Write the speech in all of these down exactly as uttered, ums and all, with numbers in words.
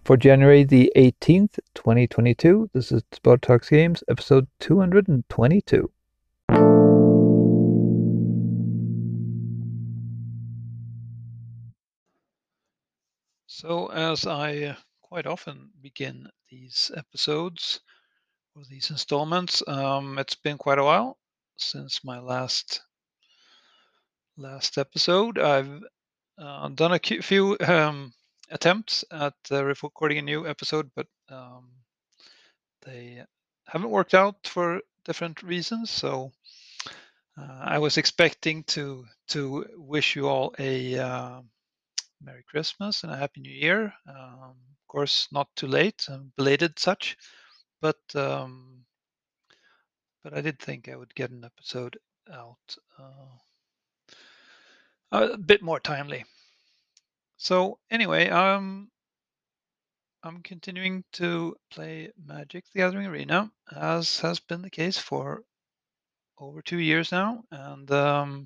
for January the eighteenth, twenty twenty-two. This is Spud Talks Games, episode two hundred twenty-two. So, as I uh, quite often begin these episodes or these installments, um, it's been quite a while since my last last episode. I've uh, done a cu- few um, attempts at uh, recording a new episode, but um, they haven't worked out for different reasons. So, uh, I was expecting to to wish you all a uh, Merry Christmas and a Happy New Year. Um, of course, not too late, um, belated such, but um, but I did think I would get an episode out uh, a bit more timely. So anyway, um, I'm continuing to play Magic: The Gathering Arena, as has been the case for over two years now, and um,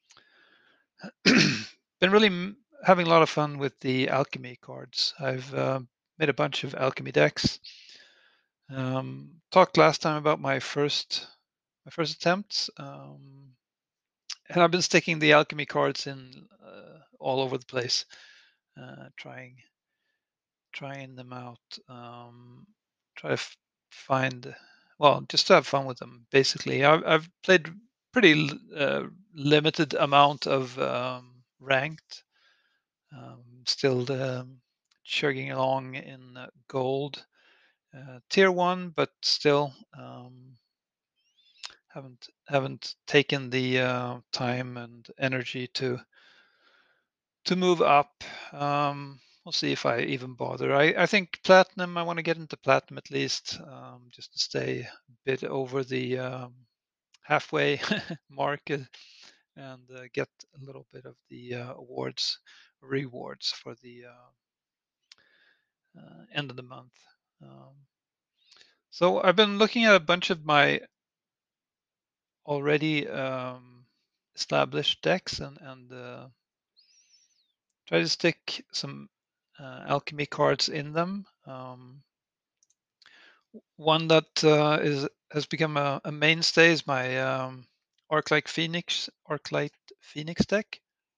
been really m- having a lot of fun with the alchemy cards. I've uh, made a bunch of alchemy decks. Um, talked last time about my first my first attempts, um, and I've been sticking the alchemy cards in uh, all over the place, uh, trying trying them out. Um, try to f- find, well, just to have fun with them. Basically, I've, I've played pretty uh, limited amount of um, ranked. Um, still um, chugging along in uh, gold, uh, tier one, but still. Um, haven't haven't taken the uh, time and energy to to move up. Um, we'll see if I even bother. I, I think platinum. I want to get into platinum at least, um, just to stay a bit over the um, halfway mark uh, and uh, get a little bit of the uh, awards rewards for the uh, uh, end of the month. Um, so I've been looking at a bunch of my already um, established decks and and uh, try to stick some uh, alchemy cards in them. Um, one that uh, is has become a, a mainstay is my um, Arclight Phoenix Arclight Phoenix deck.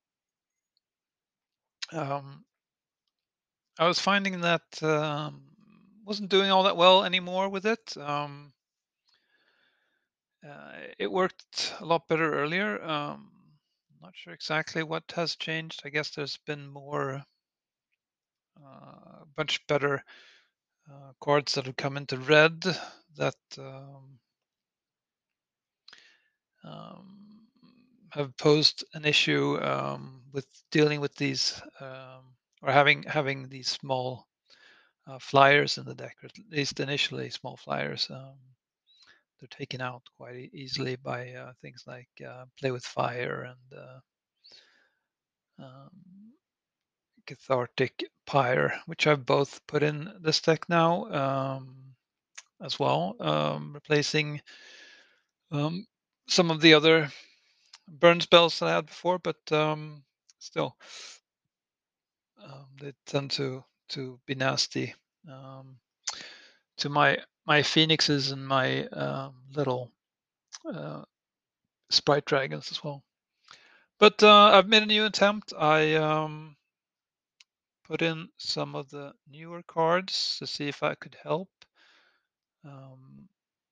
Um, I was finding that um, wasn't doing all that well anymore with it. Um, uh, it worked a lot better earlier. Um, not sure exactly what has changed. I guess there's been more, uh, much better uh, cards that have come into red that um, um, have posed an issue um, with dealing with these um, or having having these small uh, flyers in the deck, or at least initially small flyers. Um, they're taken out quite e- easily by uh, things like uh, Play with Fire and uh, um, Cathartic Pyre, which I've both put in this deck now um, as well, um, replacing um, some of the other burn spells that I had before, but um, still, um, they tend to to be nasty um, to my my phoenixes and my um, little uh, sprite dragons as well. But uh, I've made a new attempt. I um, put in some of the newer cards to see if I could help. Um,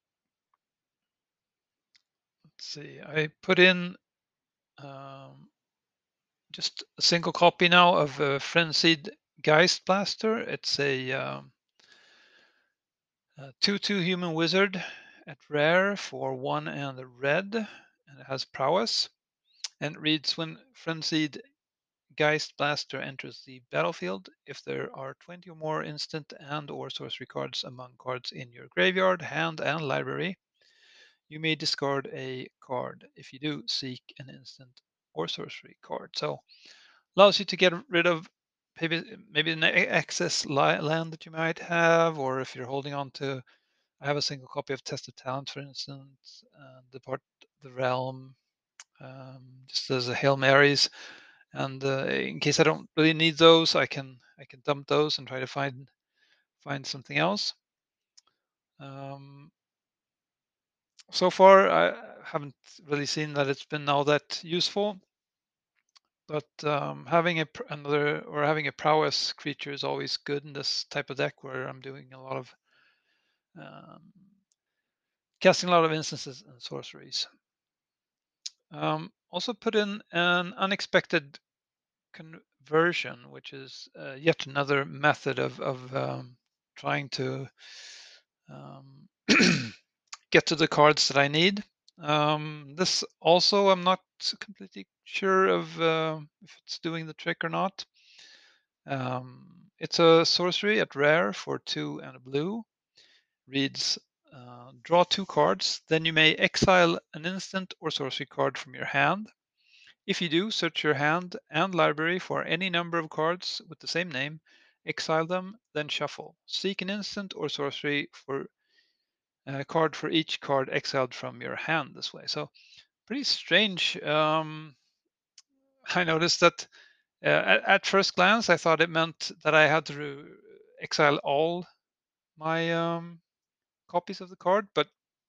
let's see. I put in um, just a single copy now of a Frenzied Geist Blaster. It's a um, two two human wizard at rare for one and a red, and it has prowess. And it reads, when Frenzied Geist Blaster enters the battlefield, if there are twenty or more instant and or sorcery cards among cards in your graveyard, hand, and library, you may discard a card. If you do, seek an instant or sorcery card. So allows you to get rid of maybe maybe an excess land that you might have, or if you're holding on to. I have a single copy of Test of Talent, for instance, uh, Depart the Realm, um, just as a Hail Marys. And uh, in case I don't really need those, I can I can dump those and try to find find something else. Um, so far, I haven't really seen that it's been all that useful. But um, having a pr- another or having a prowess creature is always good in this type of deck where I'm doing a lot of um, casting a lot of instances and sorceries. Um, also put in an unexpected conversion, which is uh, yet another method of, of um, trying to um, get to the cards that I need. Um, this also, I'm not completely sure of uh, if it's doing the trick or not. Um, it's a sorcery at rare for two and a blue. Reads, uh, draw two cards, then you may exile an instant or sorcery card from your hand. If you do, search your hand and library for any number of cards with the same name, exile them, then shuffle. Seek an instant or sorcery for a card for each card exiled from your hand this way. So pretty strange. Um, I noticed that uh, at, at first glance, I thought it meant that I had to exile all my um, copies of the card, but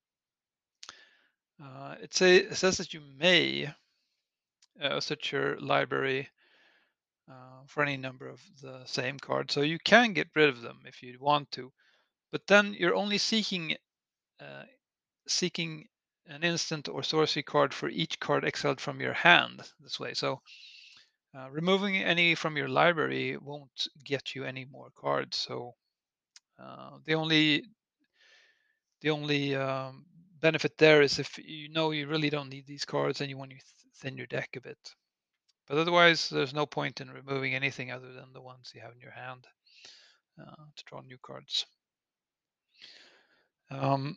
uh, it, say, it says that you may uh, search your library uh, for any number of the same card. So you can get rid of them if you want to, but then you're only seeking uh, seeking an instant or sorcery card for each card exiled from your hand this way. So uh, removing any from your library won't get you any more cards. So uh, the only the only um, benefit there is if you know you really don't need these cards and you want to thin your deck a bit. But otherwise, there's no point in removing anything other than the ones you have in your hand uh, to draw new cards. Um,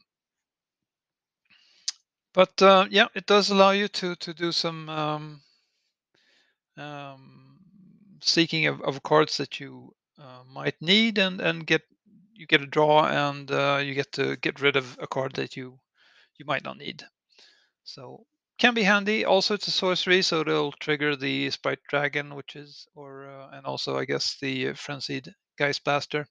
but uh, yeah, it does allow you to to do some um, um, seeking of, of cards that you uh, might need, and and get you get a draw, and uh, you get to get rid of a card that you you might not need. So can be handy. Also, it's a sorcery, so it'll trigger the Sprite Dragon, which is, or uh, and also I guess the Frenzied Geist Blaster,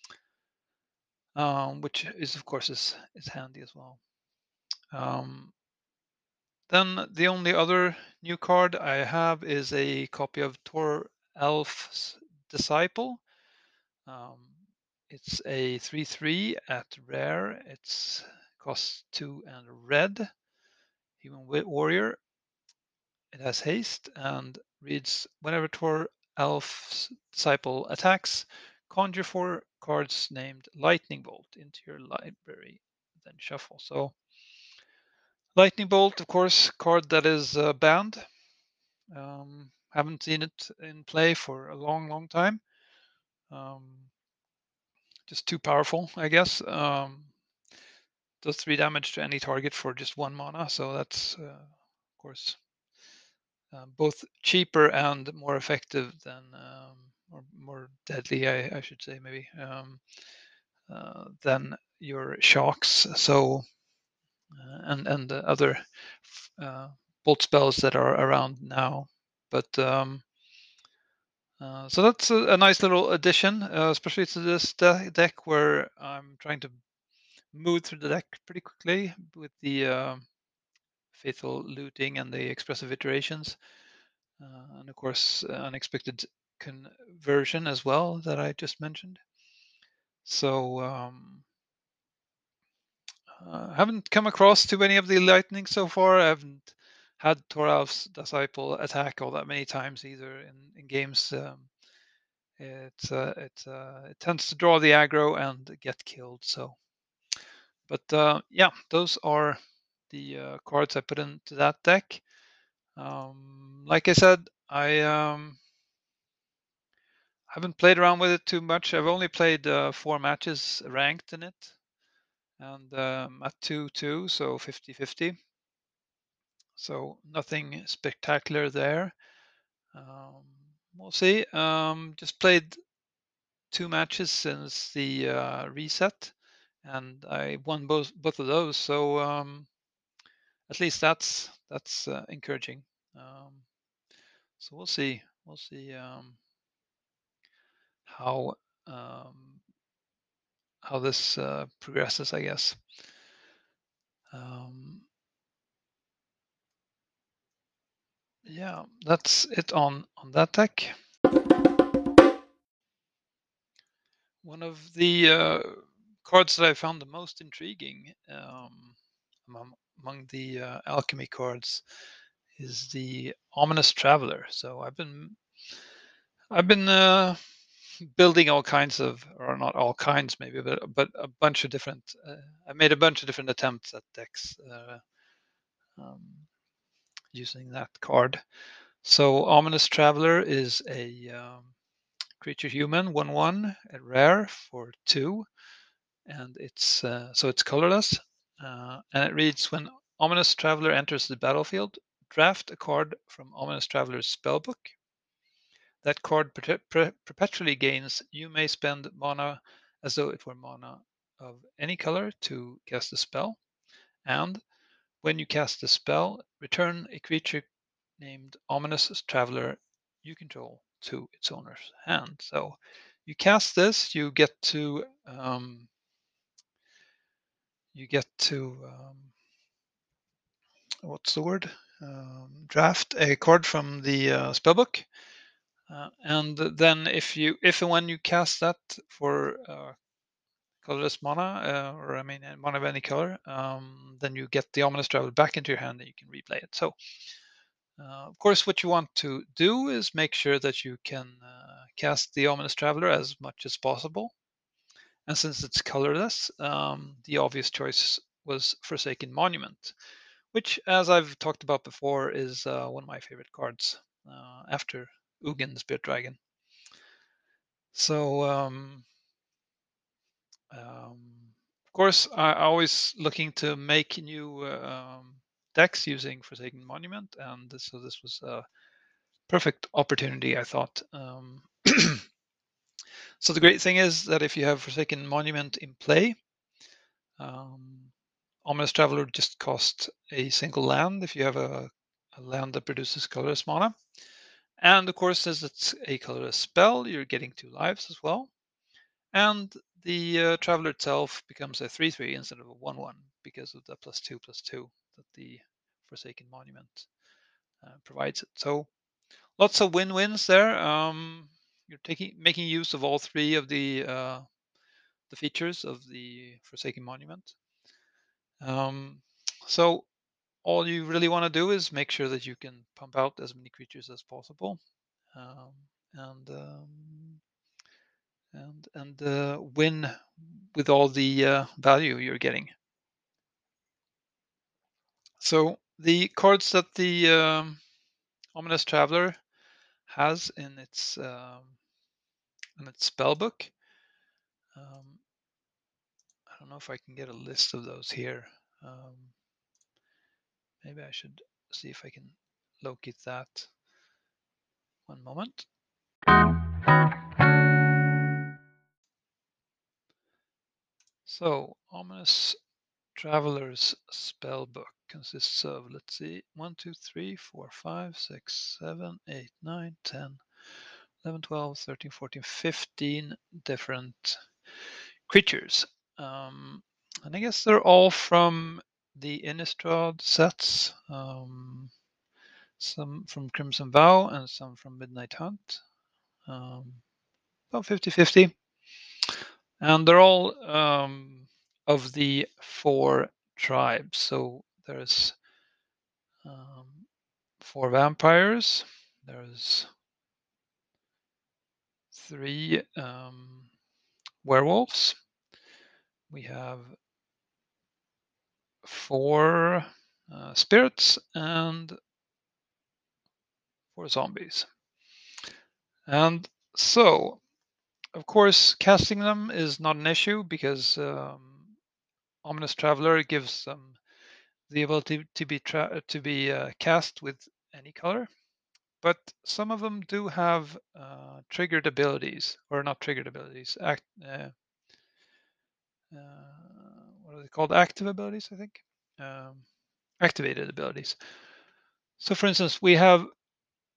um, which is of course is is handy as well. Um, then the only other new card I have is a copy of Tor Elf's Disciple. Um, it's a three three at rare. It's costs two and red. Human warrior. It has haste and reads, whenever Tor Elf's Disciple attacks, conjure four cards named Lightning Bolt into your library, then shuffle. So Lightning Bolt, of course, card that is uh, banned. Um, haven't seen it in play for a long, long time. Um, just too powerful, I guess. Um, does three damage to any target for just one mana, so that's uh, of course uh, both cheaper and more effective than, um, or more deadly, I, I should say, maybe, um, uh, than your shocks. So uh, and and the other uh, bolt spells that are around now, but um, uh, so that's a, a nice little addition, uh, especially to this de- deck where I'm trying to move through the deck pretty quickly with the uh, faithful looting and the expressive iterations, uh, and of course, uh, unexpected conversion as well that I just mentioned. So um, uh, haven't come across too many of the lightning so far. I haven't had Toralf's Disciple attack all that many times either in, in games. Um, it uh, it uh, it tends to draw the aggro and get killed. So, but uh, yeah, those are the uh, cards I put into that deck. Um, like I said, I um, haven't played around with it too much. I've only played uh, four matches ranked in it, and um, at two two, so fifty fifty. So nothing spectacular there. Um, we'll see. Um, just played two matches since the uh, reset, and I won both both of those. So um, at least that's that's uh, encouraging. Um, so we'll see. We'll see um, how um, how this uh, progresses, I guess. Um, yeah, that's it on on that deck. One of the uh, cards that I found the most intriguing um, among, among the uh, alchemy cards is the Ominous Traveler. So I've been I've been uh, building all kinds of, or not all kinds maybe, but but a bunch of different. Uh, I made a bunch of different attempts at decks uh, um, using that card. So Ominous Traveler is a um, creature human, one one, at rare for two, and it's uh, so it's colorless, uh, and it reads: when Ominous Traveler enters the battlefield, draft a card from Ominous Traveler's spellbook. That card per- per- perpetually gains. You may spend mana as though it were mana of any color to cast a spell, and when you cast the spell, return a creature named Ominous Traveler you control to its owner's hand. So you cast this, you get to um, you get to um, what's the word? Um, draft a card from the uh, spellbook, uh, and then if you if and when you cast that for uh, colorless mana, uh, or I mean mana of any color, um, then you get the Ominous Traveler back into your hand and you can replay it. So Uh, of course, what you want to do is make sure that you can uh, cast the Ominous Traveler as much as possible. And since it's colorless, um, the obvious choice was Forsaken Monument, which, as I've talked about before, is uh, one of my favorite cards uh, after Ugin, the Spirit Dragon. So, um, um, of course, I always looking to make new uh, um, decks using Forsaken Monument, and so this was a perfect opportunity, I thought. Um, so the great thing is that if you have Forsaken Monument in play, um, Ominous Traveler just costs a single land if you have a, a land that produces colorless mana. And of course, as it's a colorless spell, you're getting two lives as well. And the uh, Traveler itself becomes a three three instead of a one one because of the plus two plus two that the Forsaken Monument uh, provides it. So lots of win-wins there. Um, you're taking making use of all three of the uh, the features of the Forsaken Monument. Um, so all you really want to do is make sure that you can pump out as many creatures as possible, um, and um, and and uh, win with all the uh, value you're getting. So the cards that the um, Ominous Traveler has in its um, in its spellbook. Um, I don't know if I can get a list of those here. Um, maybe I should see if I can locate that. One moment. So, Ominous Traveler's spellbook consists of, let's see, one, two, three, four, five, six, seven, eight, nine, ten, eleven, twelve, thirteen, fourteen, fifteen different creatures. Um, and I guess they're all from the Innistrad sets. Um, some from Crimson Vow and some from Midnight Hunt. Um, about fifty fifty. And they're all um, of the four tribes. So there's um, four vampires, there's three um, werewolves, we have four uh, spirits, and four zombies. And so, of course, casting them is not an issue because um, Ominous Traveler gives them the ability to be tra- to be uh, cast with any color, but some of them do have uh, triggered abilities, or not triggered abilities, act, uh, uh, what are they called? Active abilities, I think. Um, activated abilities. So, for instance, we have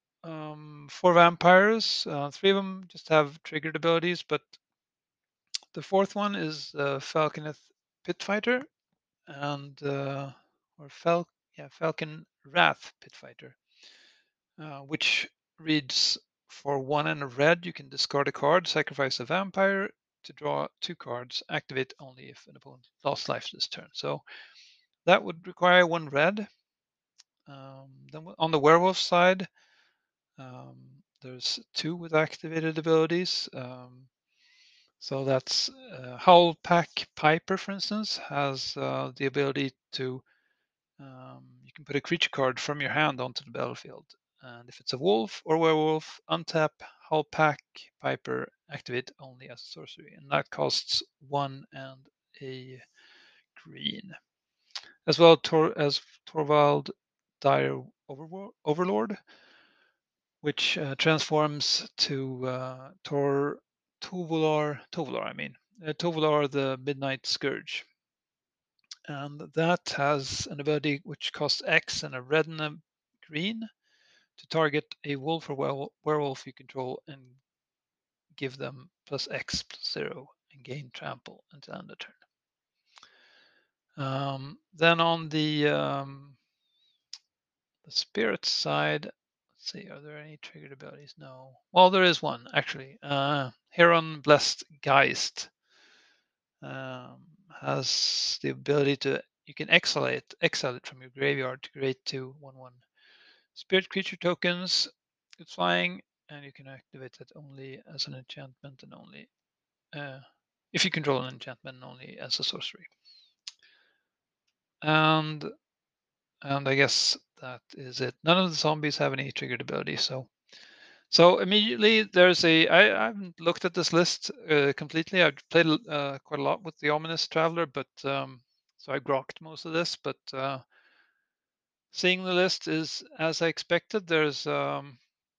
um, four vampires. Uh, three of them just have triggered abilities, but The fourth one is uh, Falconeth Pitfighter, and uh, or Fal yeah Falcon Wrath Pitfighter, uh, which reads for one and a red. You can discard a card, sacrifice a vampire to draw two cards. Activate only if an opponent lost life this turn. So that would require one red. Um, then on the werewolf side, um, there's two with activated abilities. Um, so that's uh, Howl Pack Piper, for instance, has uh, the ability to um, you can put a creature card from your hand onto the battlefield, and if it's a wolf or werewolf, untap Howl Pack Piper, activate only as a sorcery, and that costs one and a green. As well Tor- as Torvald Dire Overlord, which uh, transforms to uh, Tor Tovular, Tovular, I mean, uh, Tovular the Midnight Scourge. And that has an ability which costs X and a red and a green to target a wolf or werewolf you control and give them plus X plus zero and gain trample until end of turn. Um, then on the um, the spirit side, let's see, are there any triggered abilities? No. Well, there is one actually. Uh, Heron Blessed Geist um, has the ability to you can exile it, exile it from your graveyard to create two one one spirit creature tokens. It's flying, and you can activate it only as an enchantment and only uh, if you control an enchantment and only as a sorcery. And and I guess that is it. None of the zombies have any triggered abilities, so so immediately there's a I, I haven't looked at this list uh, completely. I've played uh, quite a lot with the Ominous Traveler, but um, so I grokked most of this. But uh, seeing the list is as I expected. There's um,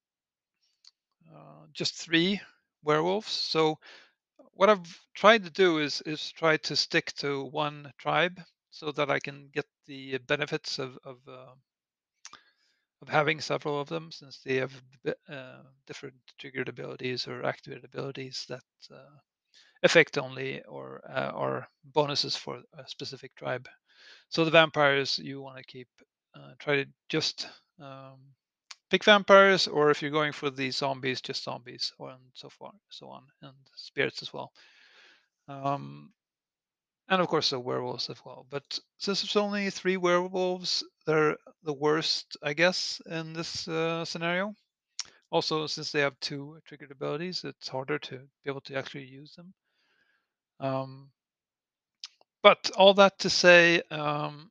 uh, just three werewolves. So what I've tried to do is is try to stick to one tribe so that I can get the benefits of of, uh, of having several of them, since they have uh, different triggered abilities or activated abilities that uh, affect only or uh, or bonuses for a specific tribe. So the vampires you want to keep, uh, try to just um, pick vampires, or if you're going for the zombies, just zombies, or and so far, so on, and spirits as well. Um, and of course the werewolves as well. But since there's only three werewolves, they're the worst, I guess, in this uh, scenario. Also, since they have two triggered abilities, it's harder to be able to actually use them. Um, but all that to say, um,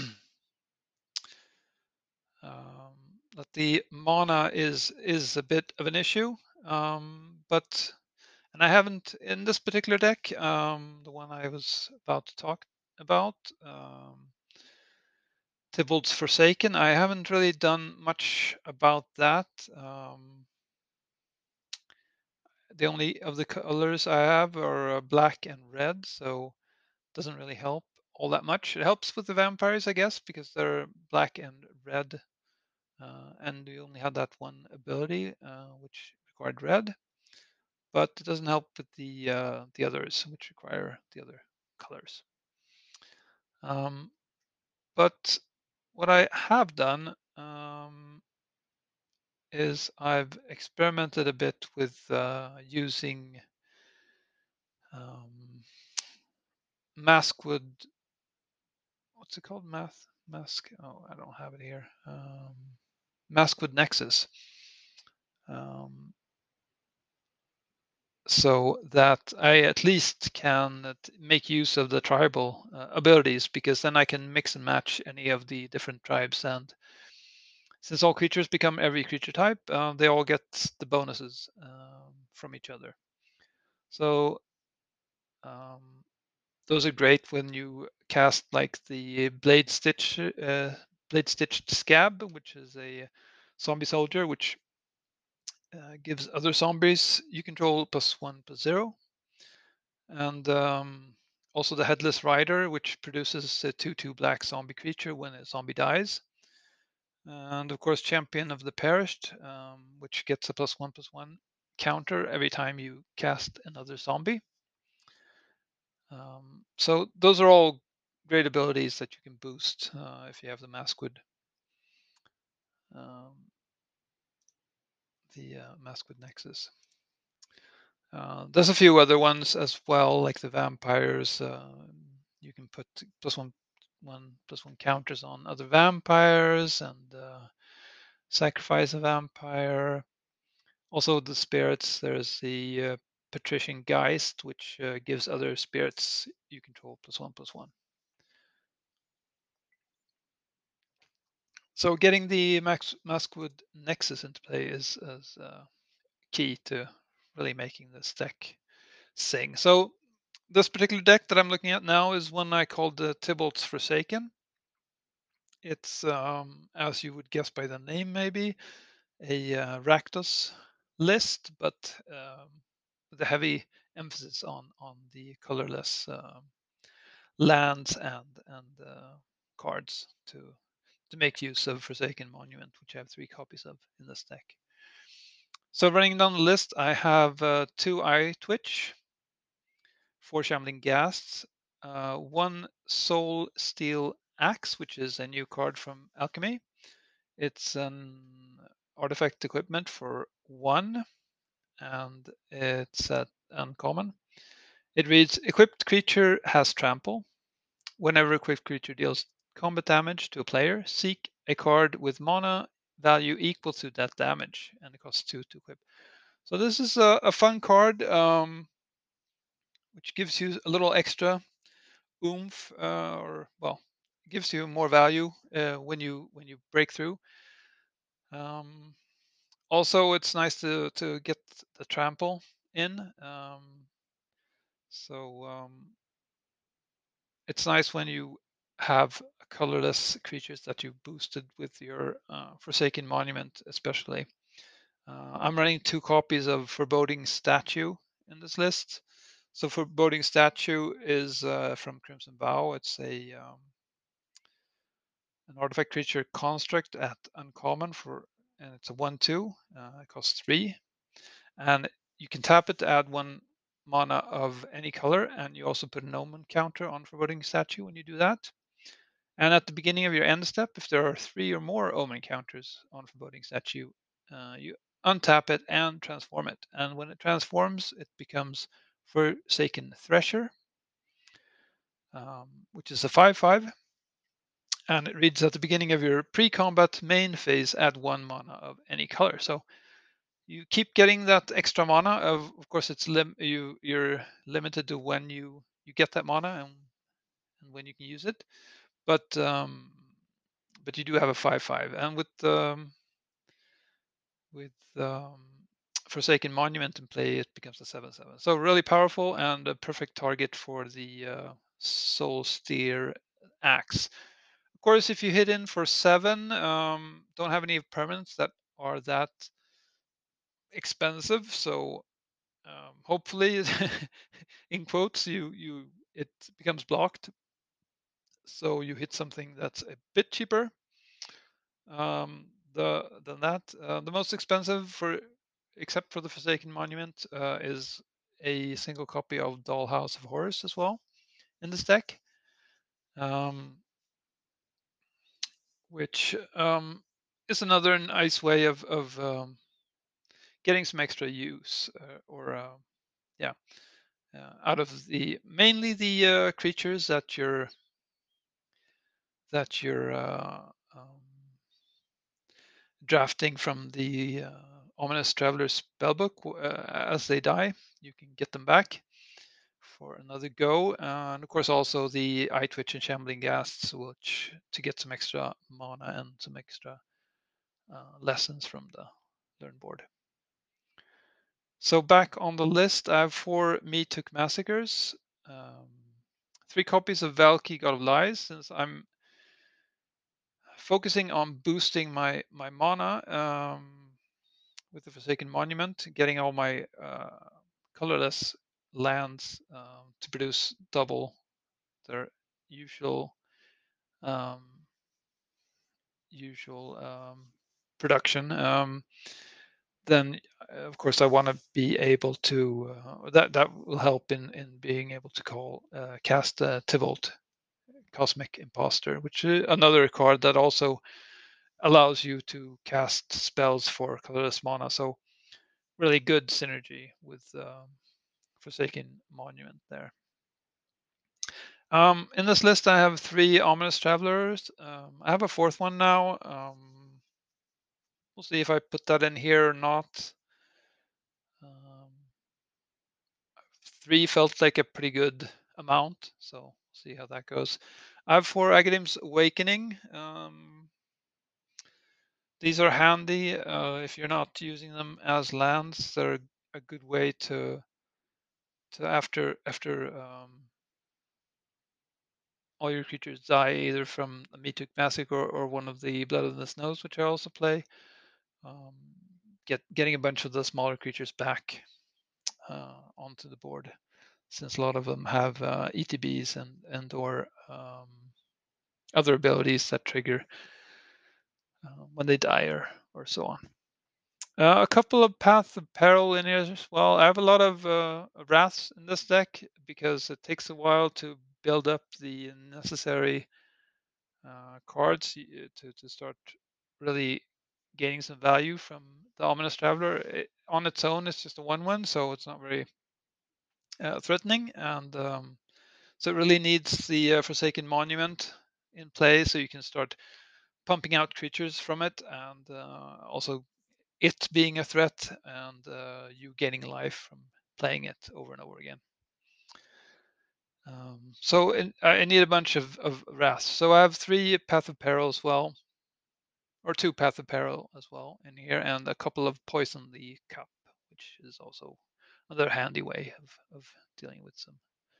um, that the mana is is a bit of an issue. Um, but and I haven't in this particular deck, um, the one I was about to talk about. Um, Tybalt's Forsaken. I haven't really done much about that. Um, the only of the colors I have are uh, black and red, so it doesn't really help all that much. It helps with the vampires, I guess, because they're black and red, uh, and we only had that one ability, uh, which required red. But it doesn't help with the uh, the others, which require the other colors. Um, but what I have done um, is I've experimented a bit with uh, using um, Maskwood. What's it called? Math Mask. Oh, I don't have it here. Um, Maskwood Nexus. Um, so that I at least can make use of the tribal uh, abilities, because then I can mix and match any of the different tribes, and since all creatures become every creature type, uh, they all get the bonuses um, from each other. So um, those are great when you cast like the Blade Stitch, uh, Blade Stitched Scab, which is a zombie soldier, which uh, gives other zombies you control plus one plus zero, and um, also the Headless Rider, which produces a two-two black zombie creature when a zombie dies, and of course Champion of the Perished, um, which gets a plus one plus one counter every time you cast another zombie. Um, so those are all great abilities that you can boost uh, if you have the Maskwood, um, the uh, Maskwood Nexus. Uh, there's a few other ones as well, like the vampires. Uh, you can put plus one, one plus one counters on other vampires and uh, sacrifice a vampire. Also, the spirits. There's the uh, Patrician Geist, which uh, gives other spirits you control plus one plus one. So getting the Max Maskwood Nexus into play is, is uh, key to really making this deck sing. So this particular deck that I'm looking at now is one I called the Tybalt's Forsaken. It's, um, as you would guess by the name, maybe a uh, Rakdos list, but um, with a heavy emphasis on on the colorless um, lands and and uh, cards to to make use of Forsaken Monument, which I have three copies of in this deck. So running down the list, I have uh, two Eye Twitch, four Shambling Ghasts, uh, one Soul Steel Axe, which is a new card from Alchemy. It's an artifact equipment for one, and it's at uncommon. It reads, equipped creature has trample. Whenever equipped creature deals combat damage to a player, seek a card with mana value equal to that damage, and it costs two to equip. So this is a, a fun card, um, which gives you a little extra oomph, uh, or well, gives you more value uh, when you when you break through. Um, also, it's nice to to get the trample in. Um, so um, it's nice when you have colorless creatures that you boosted with your uh, Forsaken Monument, especially. Uh, I'm running two copies of Foreboding Statue in this list. So Foreboding Statue is uh, from Crimson Vow. It's a um, an artifact creature construct at uncommon for, and it's a one two. Uh, it costs three, and you can tap it to add one mana of any color, and you also put an omen counter on Foreboding Statue when you do that. And at the beginning of your end step, if there are three or more omen counters on Foreboding Statue, uh, you untap it and transform it. And when it transforms, it becomes Forsaken Thresher, um, which is a five five. And it reads, at the beginning of your pre-combat main phase, add one mana of any color. So you keep getting that extra mana. Of, of course, it's lim- you you're limited to when you you get that mana and, and when you can use it. But um, but you do have a five five, and with um, with um, Forsaken Monument in play, it becomes a seven seven. So really powerful and a perfect target for the uh, Soul Steer Axe. Of course, if you hit in for seven, um, don't have any permanents that are that expensive. So um, hopefully, in quotes, you you it becomes blocked. So you hit something that's a bit cheaper um, the than that. Uh, the most expensive for, except for the Forsaken Monument, uh, is a single copy of Dollhouse of Horrors as well in this deck, um, which um, is another nice way of of um, getting some extra use, uh, or uh, yeah, uh, out of the mainly the uh, creatures that you're that you're uh, um, drafting from the uh, Ominous Traveler spellbook. Uh, as they die, you can get them back for another go. Uh, and of course, also the Eye Twitch and Shambling Ghasts, which to get some extra mana and some extra uh, lessons from the learn board. So back on the list, I have four Me Took Massacres, um, three copies of Valky, God of Lies, since I'm focusing on boosting my my mana um, with the Forsaken Monument, getting all my uh, colorless lands um, to produce double their usual um, usual um, production. Um, then of course I want to be able to uh, that that will help in in being able to call uh, cast uh, Tivolt, Cosmic Imposter, which is another card that also allows you to cast spells for colorless mana. So really good synergy with um, Forsaken Monument there. Um, in this list, I have three Ominous Travelers. Um, I have a fourth one now. Um, we'll see if I put that in here or not. Um, three felt like a pretty good amount, so see how that goes. I have four Aghanim's Awakening. Um, these are handy uh, if you're not using them as lands. They're a good way to to after after um, all your creatures die either from a Meathook Massacre or, or one of the Blood of the Snows, which I also play. Um, get getting a bunch of the smaller creatures back uh, onto the board, since a lot of them have uh, E T Bs and and or um, other abilities that trigger uh, when they die or, or so on. Uh, a couple of Path of Peril in here as well. I have a lot of uh, Wraths in this deck because it takes a while to build up the necessary uh, cards to, to start really gaining some value from the Ominous Traveler. It, on its own, it's just a one one, so it's not very uh, threatening. And um, so it really needs the uh, Forsaken Monument in play so you can start pumping out creatures from it, and uh, also it being a threat and uh, you gaining life from playing it over and over again. Um, so in, I need a bunch of, of wraths. So I have three Path of Peril as well, or two Path of Peril as well in here, and a couple of Poison the Cup, which is also another handy way of, of dealing with some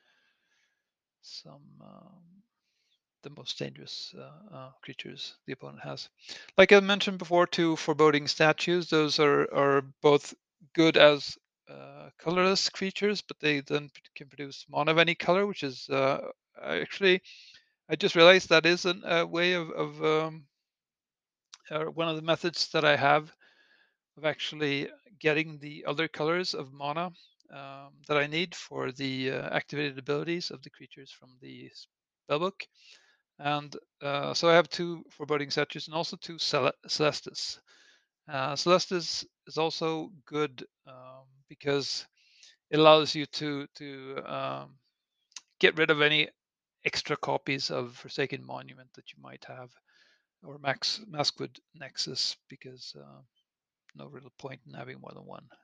some um, the most dangerous uh, uh, creatures the opponent has. Like I mentioned before, two Foreboding Statues. Those are are both good as uh, colorless creatures, but they then can produce mana of any color, which is uh, actually I just realized that is an, a way of, of um, or one of the methods that I have of actually getting the other colors of mana um, that I need for the uh, activated abilities of the creatures from the spellbook. And uh, so I have two Foreboding Statues and also two Cel- Celestis. Uh, Celestis is also good um, because it allows you to to um, get rid of any extra copies of Forsaken Monument that you might have, or Max Maskwood Nexus, because uh, no real point in having more than one.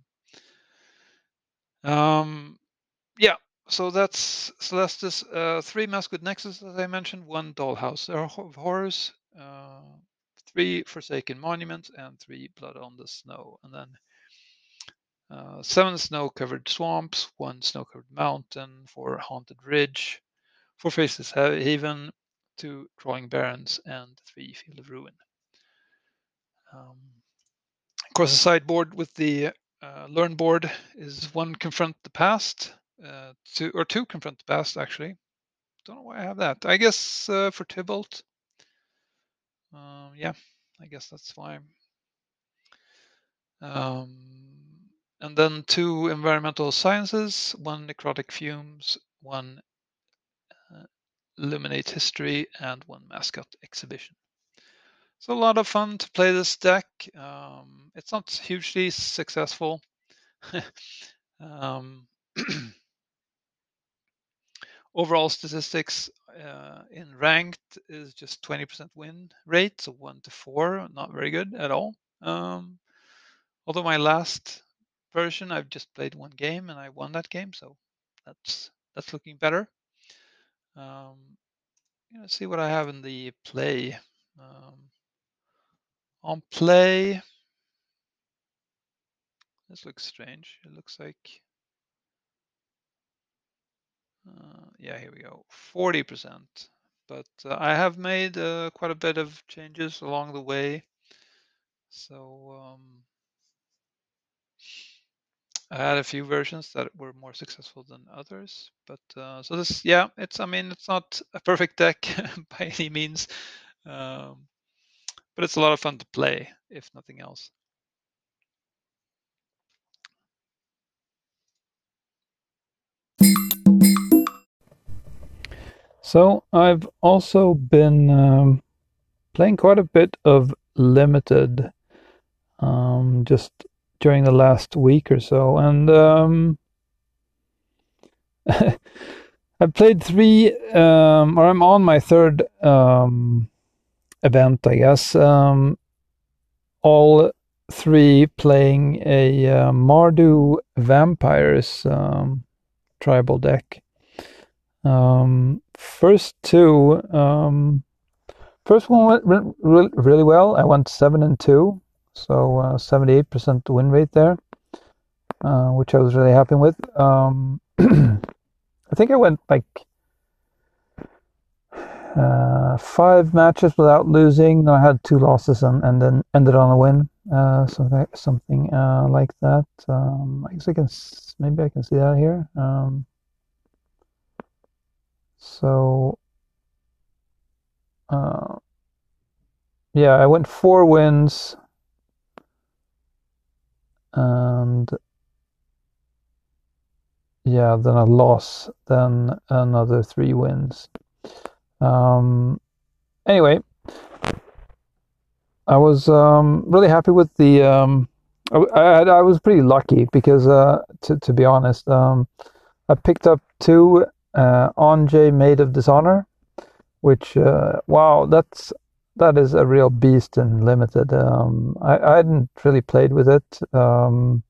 Um, um, yeah, so that's Celestis. Uh, three Maskwood Nexus, as I mentioned, one Dollhouse of Horrors, uh, three Forsaken Monuments, and three Blood on the Snow. And then uh, seven snow-covered swamps, one snow-covered mountain, four Haunted Ridge, four Faceless Haven, two Crawling Barrens, and three Field of Ruin. Um, of course, the sideboard with the uh, Learn board is one Confront the Past, uh, two or two Confront the Past actually. Don't know why I have that. I guess uh, for Tybalt. Um, yeah, I guess that's fine. Um, and then two Environmental Sciences, one Necrotic Fumes, one uh, Illuminate History, and one Mascot Exhibition. So a lot of fun to play this deck. Um, it's not hugely successful. um, overall statistics uh, in ranked is just twenty percent win rate, so one to four, not very good at all. Um, although my last version, I've just played one game and I won that game, so that's that's looking better. Um, let's see what I have in the play. Um, on play, this looks strange. It looks like, uh, yeah, here we go, forty percent. But uh, I have made uh, quite a bit of changes along the way. So um, I had a few versions that were more successful than others. But uh, so this, yeah, it's, I mean, it's not a perfect deck by any means. Um, but it's a lot of fun to play, if nothing else. So I've also been um, playing quite a bit of Limited um, just during the last week or so, and um, I've played three, um, or I'm on my third um, event, I guess. Um, all three playing a uh, Mardu Vampires um, tribal deck. Um, first two, um, first one went re- re- really well. I went seven and two, so uh, seventy-eight percent win rate there, uh, which I was really happy with. Um, I think I went like uh, five matches without losing. No, I had two losses and, and then ended on a win. Uh, something something uh, like that. Um, I guess I can maybe I can see that here. Um, so uh, yeah, I went four wins and yeah, then a loss, then another three wins. Um, anyway, I was um, really happy with the. Um, I, I, I was pretty lucky because, uh, to to be honest, um, I picked up two uh, Anjay Maid of Dishonor, which uh, wow, that's that is a real beast in Limited. Um, I, I hadn't really played with it um,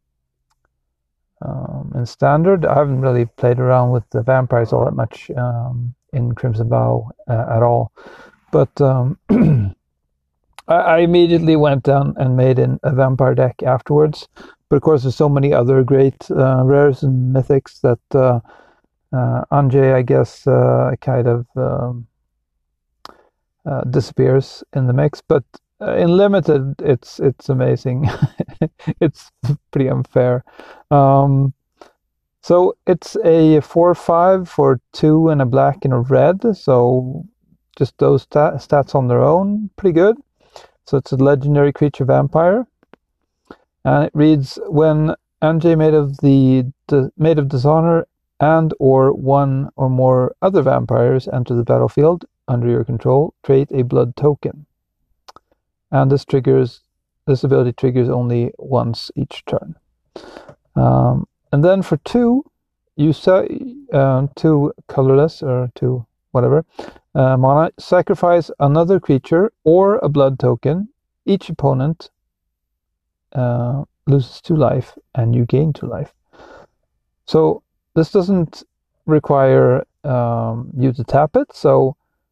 um, in Standard. I haven't really played around with the vampires all that much um, in Crimson Vow uh, at all, but. Um, I immediately went down and made an, a vampire deck afterwards. But of course, there's so many other great uh, rares and mythics that uh, uh, Anjay, I guess, uh, kind of um, uh, disappears in the mix. But uh, in Limited, it's it's amazing. It's pretty unfair. Um, so it's a four five for two and a black and a red. So just those stat- stats on their own, pretty good. So it's a legendary creature vampire, and it reads: when Anjay Maid of the, the Maid of Dishonor and or one or more other vampires enter the battlefield under your control, create a blood token. And this triggers this ability triggers only once each turn. Um, and then for two, you set uh, two colorless or two whatever. Uh, mana, sacrifice another creature or a blood token. Each opponent uh, loses two life and you gain two life. So this doesn't require um, you to tap it. So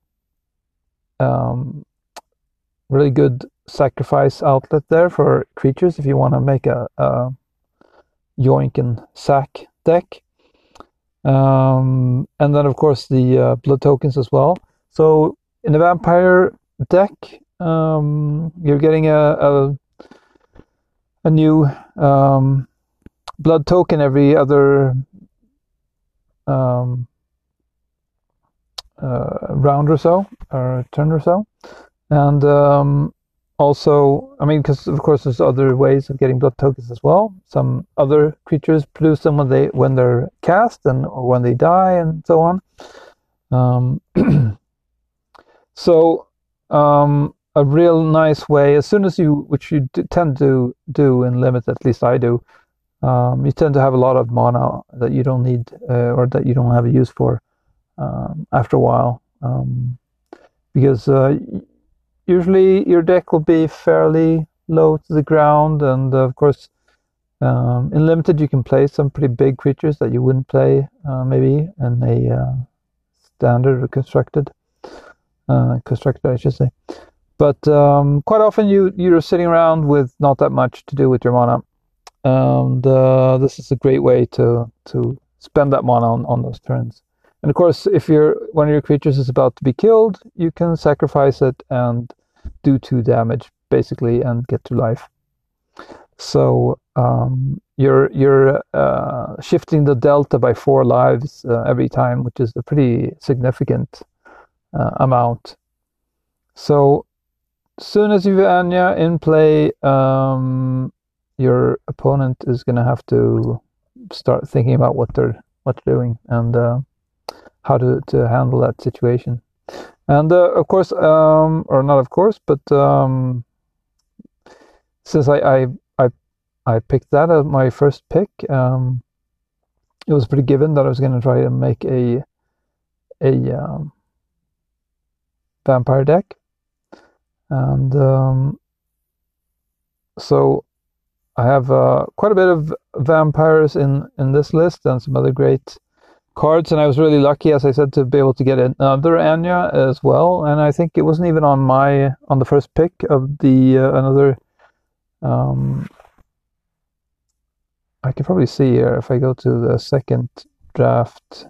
um, really good sacrifice outlet there for creatures if you want to make a, a yoink and sack deck. Um, and then of course the uh, blood tokens as well. So in the vampire deck, um, you're getting a a, a new um, blood token every other um, uh, round or so, or turn or so. And um, also, I mean, because of course there's other ways of getting blood tokens as well. Some other creatures produce them when they when they're cast and or when they die and so on. Um, so um, a real nice way, as soon as you, which you tend to do in Limit, at least I do, um, you tend to have a lot of mana that you don't need uh, or that you don't have a use for um, after a while, um, because uh, usually your deck will be fairly low to the ground, and uh, of course um, in Limited you can play some pretty big creatures that you wouldn't play uh, maybe in a uh, standard or constructed uh, constructed I should say. But um, quite often you you're sitting around with not that much to do with your mana, and uh, this is a great way to to spend that mana on, on those turns. And of course, if you're one of your creatures is about to be killed, you can sacrifice it and do two damage basically and get to life. So um, you're you're uh, shifting the delta by four lives uh, every time, which is a pretty significant uh, amount. So as soon as you have Anya in play, um, your opponent is going to have to start thinking about what they're what they're doing, and uh, how to to handle that situation. And uh, of course, um, or not of course, but um, since I, I I I picked that as my first pick, um, it was pretty given that I was going to try to make a a um, vampire deck, and um, so I have uh, quite a bit of vampires in in this list and some other great cards, and I was really lucky, as I said, to be able to get another Anya as well. And I think it wasn't even on my on the first pick of the uh, another. Um, I can probably see here if I go to the second draft.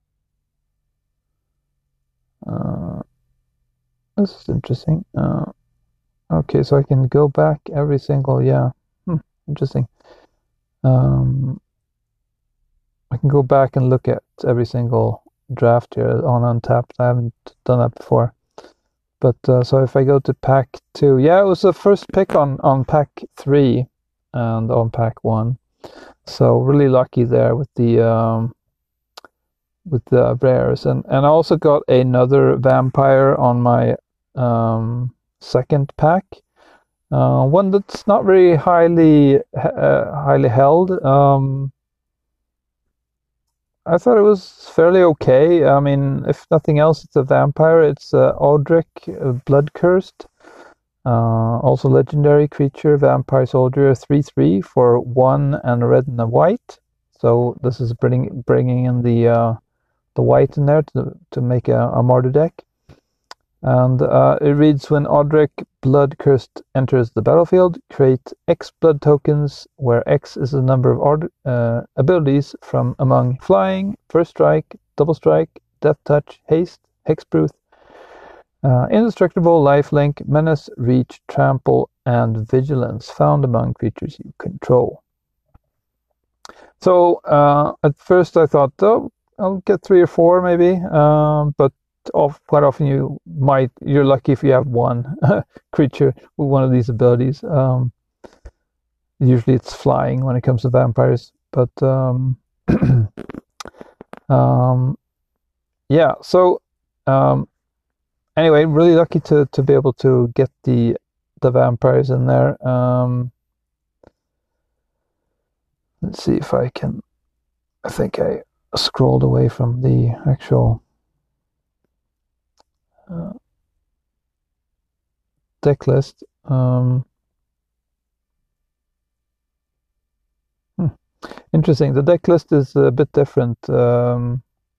Uh, this is interesting. Uh, okay, so I can go back every single, yeah, hmm, interesting. Um, I can go back and look at every single draft here on Untapped. I haven't done that before. But uh, so if I go to pack two, yeah, it was the first pick on, on pack three and on pack one. So really lucky there with the um, with the rares, and and I also got another vampire on my um, second pack, uh, one that's not very highly uh, highly held. Um, I thought it was fairly okay. I mean, if nothing else, it's a vampire. It's uh, Audric, uh, Blood Cursed. Uh, also legendary creature, vampire soldier, three three for one and a red and a white. So this is bringing bringing in the uh, the white in there to to make a, a martyr deck. And uh, it reads: when Audric, Blood Cursed, enters the battlefield, create X blood tokens, where X is the number of ord- uh, abilities from among flying, first strike, double strike, death touch, haste, hexproof, Uh, indestructible, lifelink, menace, reach, trample, and vigilance found among creatures you control. So uh, at first I thought, oh, I'll get three or four maybe, um, but off, quite often you might, you're lucky if you have one creature with one of these abilities. Um, usually it's flying when it comes to vampires, but um, um, yeah, so um, anyway, really lucky to to be able to get the the vampires in there. Um, let's see if I can. I think I scrolled away from the actual uh, deck list. Um, hmm. Interesting. The deck list is a bit different um,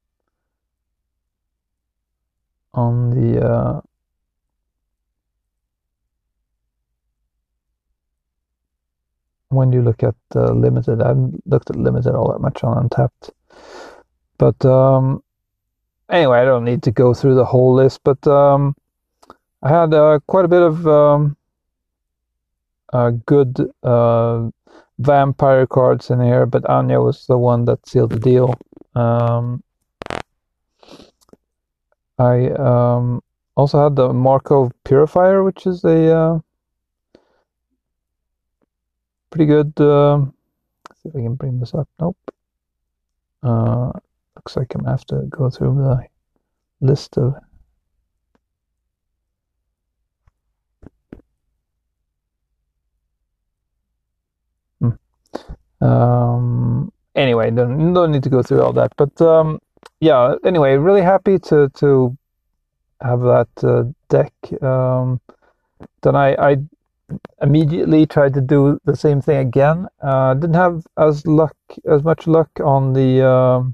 on the. Uh, when you look at uh, limited, I haven't looked at limited all that much on Untapped, but um, anyway, I don't need to go through the whole list. But um, I had uh, quite a bit of um, uh, good uh, vampire cards in here, but Anya was the one that sealed the deal. Um, I um, also had the Markov Purifier, which is a uh, pretty good. Uh, let's see if I can bring this up. Nope. Uh, looks like I'm gonna have to go through the list of. Hmm. Um. Anyway, don't don't need to go through all that, but um, yeah. Anyway, really happy to to have that uh, deck. Um, then I I immediately tried to do the same thing again. Uh, didn't have as luck as much luck on the um,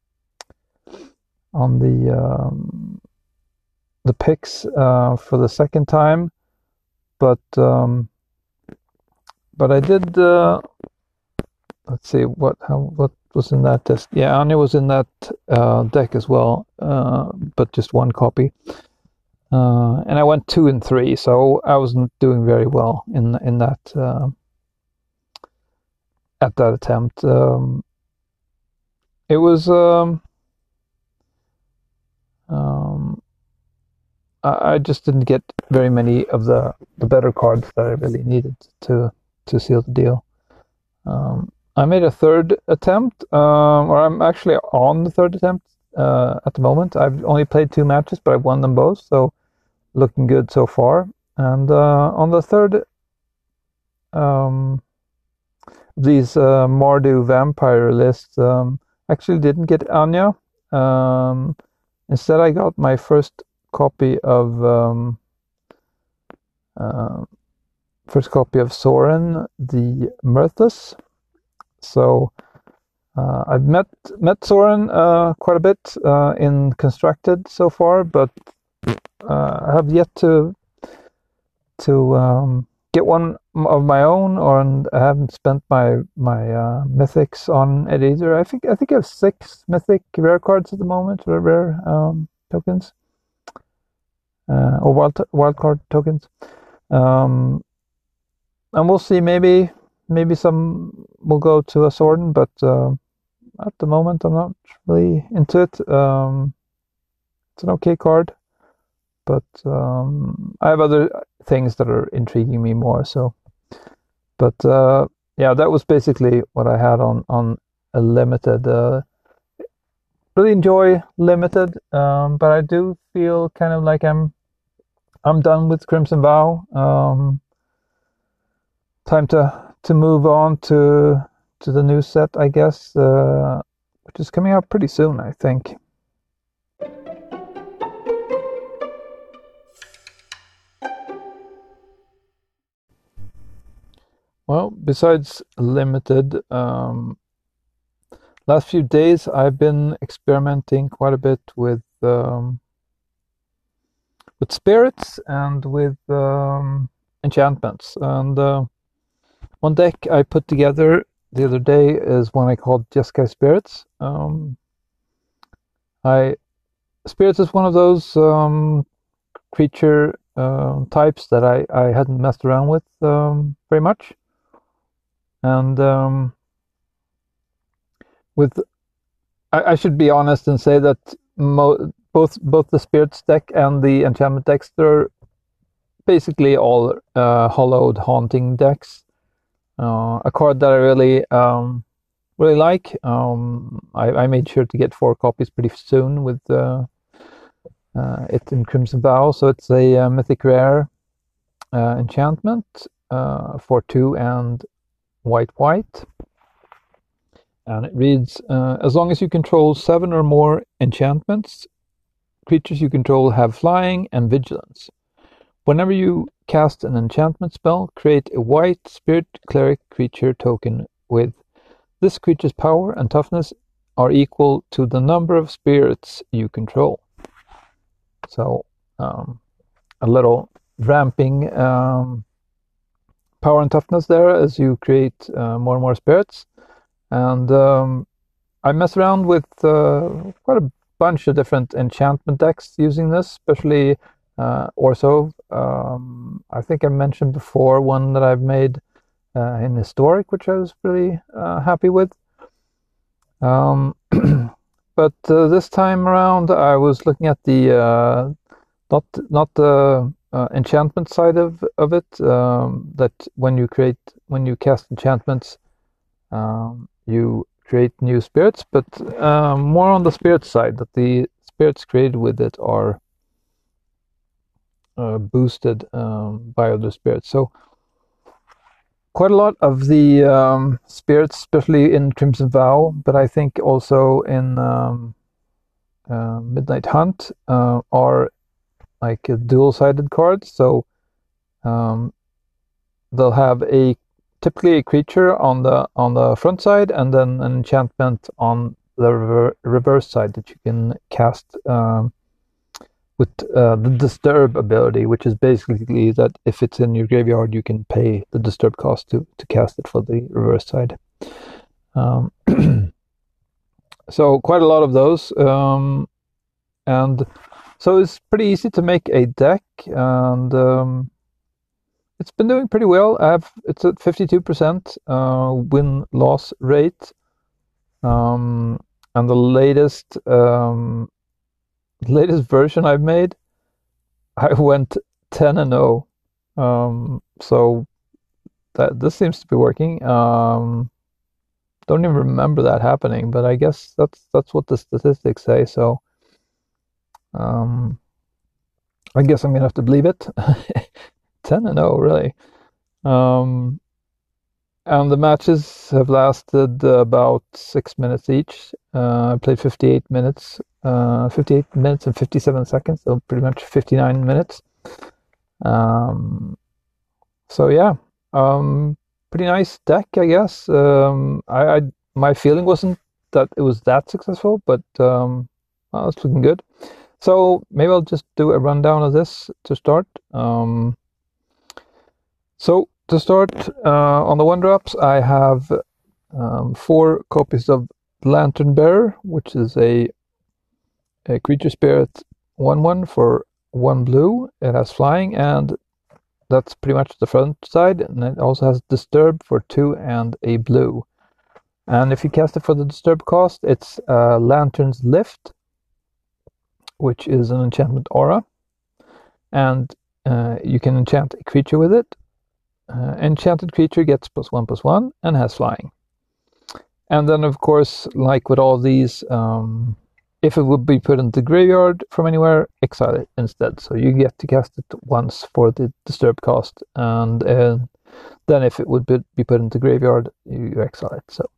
on the um, the picks uh, for the second time, but um, but I did. Uh, let's see what how what was in that test. Yeah, Anya was in that uh, deck as well, uh, but just one copy. Uh, and I went two and three, so I wasn't doing very well in in that uh, at that attempt. Um, it was um, um, I, I just didn't get very many of the, the better cards that I really needed to to seal the deal. Um, I made a third attempt, um, or I'm actually on the third attempt uh, at the moment. I've only played two matches, but I've won them both, so looking good so far. And uh, on the third, um, these uh, Mardu vampire lists, um, actually didn't get Anya. Um, instead, I got my first copy of um, uh, first copy of Soren the Mirthless. So uh, I've met met Soren uh, quite a bit uh, in Constructed so far, but uh, I have yet to to um, get one of my own, or and I haven't spent my my uh, mythics on it either. I think I think I have six mythic rare cards at the moment, or rare um, tokens, uh, or wild wild card tokens. Um, and we'll see. Maybe maybe some will go to a Soren, but uh, at the moment I'm not really into it. Um, it's an okay card, but um, I have other things that are intriguing me more. So, but uh, yeah, that was basically what I had on on a limited. Uh, really enjoy limited, um, but I do feel kind of like I'm I'm done with Crimson Vow. Um, time to to move on to to the new set, I guess, uh, which is coming out pretty soon, I think. Well, besides limited, um, last few days I've been experimenting quite a bit with um, with spirits and with um, enchantments. And uh, one deck I put together the other day is one I called Jeskai Spirits. Um, I Spirits is one of those um, creature uh, types that I, I hadn't messed around with um, very much. And um, with, I, I should be honest and say that mo- both both the Spirits deck and the Enchantment decks, they're basically all uh, hollowed haunting decks. Uh, a card that I really um, really like. Um, I, I made sure to get four copies pretty soon with uh, uh, it in Crimson Vow. So it's a uh, mythic rare uh, enchantment uh, for two and white white. And it reads, uh, as long as you control seven or more enchantments, creatures you control have flying and vigilance. Whenever you cast an enchantment spell, create a white spirit cleric creature token with this creature's power and toughness are equal to the number of spirits you control. So um, a little ramping um, power and toughness there as you create uh, more and more spirits. And um, I mess around with uh, quite a bunch of different enchantment decks using this, especially uh, Orzhov. Um, I think I mentioned before one that I've made uh, in Historic, which I was really uh, happy with. Um, but uh, this time around, I was looking at the uh, not not the uh, enchantment side of of it. Um, that when you create when you cast enchantments, um, you create new spirits, but um, more on the spirit side, that the spirits created with it are uh, boosted um, by other spirits. So quite a lot of the um, spirits, especially in Crimson Vow, but I think also in um, uh, Midnight Hunt, uh, are like dual-sided cards. So um, they'll have a typically a creature on the on the front side, and then an enchantment on the rever- reverse side that you can cast um, with uh, the disturb ability, which is basically that if it's in your graveyard, you can pay the disturb cost to to cast it for the reverse side. Um, so quite a lot of those, um, and so it's pretty easy to make a deck, and um, it's been doing pretty well. I have it's at fifty-two percent uh, win-loss rate, um, and the latest um, latest version I've made, I went ten and oh. Um, so that this seems to be working. Um, don't even remember that happening, but I guess that's that's what the statistics say. So um, I guess I'm gonna have to believe it. ten and oh, really. Um, and the matches have lasted uh, about six minutes each. Uh, I played fifty-eight minutes, uh, fifty-eight minutes and fifty-seven seconds, so pretty much fifty-nine minutes. Um, so yeah, um, pretty nice deck, I guess. Um, I, I my feeling wasn't that it was that successful, but um, well, it's looking good. So maybe I'll just do a rundown of this to start. Um, so to start, uh, on the one drops, I have um, four copies of Lantern Bearer, which is a a creature spirit one one for one blue. It has flying, and that's pretty much the front side, and it also has Disturb for two and a blue. And if you cast it for the Disturb cost, it's uh, Lantern's Lift, which is an enchantment aura, and uh, you can enchant a creature with it. Uh, enchanted creature gets plus one plus one and has flying. And then, of course, like with all these, um, if it would be put into the graveyard from anywhere, exile it instead. So you get to cast it once for the Disturb cost, and uh, then if it would be put into the graveyard, you exile it. So,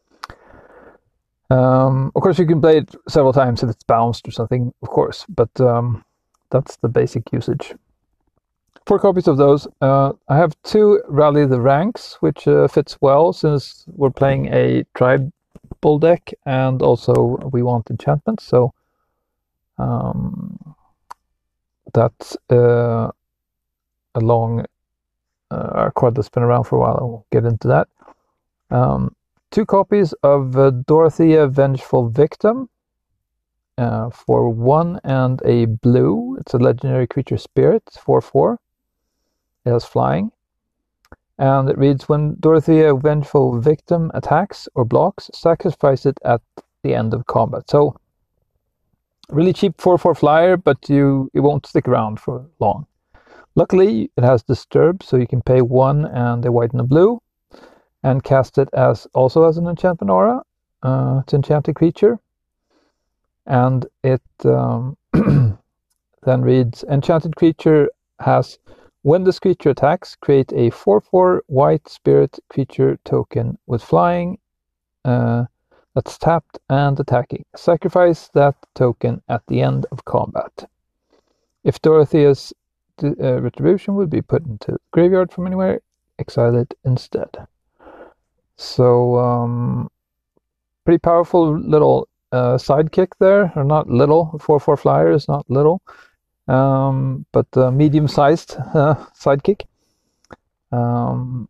um, of course, you can play it several times if it's bounced or something, of course, but um, that's the basic usage. Four copies of those. Uh, I have two Rally the Ranks, which uh, fits well since we're playing a tribal deck, and also we want enchantments. So um, that's uh, a long uh, card that's been around for a while. I won't get into that. Um, two copies of uh, Dorothea Vengeful Victim uh, for one and a blue. It's a legendary creature spirit, four four. It has flying, and it reads, when Dorothea Vengeful Victim attacks or blocks, sacrifice it at the end of combat. So really cheap four four flyer, but you it won't stick around for long. Luckily, it has Disturb, so you can pay one and a white and a blue, and cast it as also as an enchantment aura. Uh, it's enchanted creature, and it um, then reads, enchanted creature has, when this creature attacks, create a four four white spirit creature token with flying uh, that's tapped and attacking. Sacrifice that token at the end of combat. If Dorothea's uh, Retribution would be put into the graveyard from anywhere, exile it instead. So, um, pretty powerful little uh, sidekick there, or not little. four four flyer is not little. Um, but uh, medium-sized uh, sidekick. Um,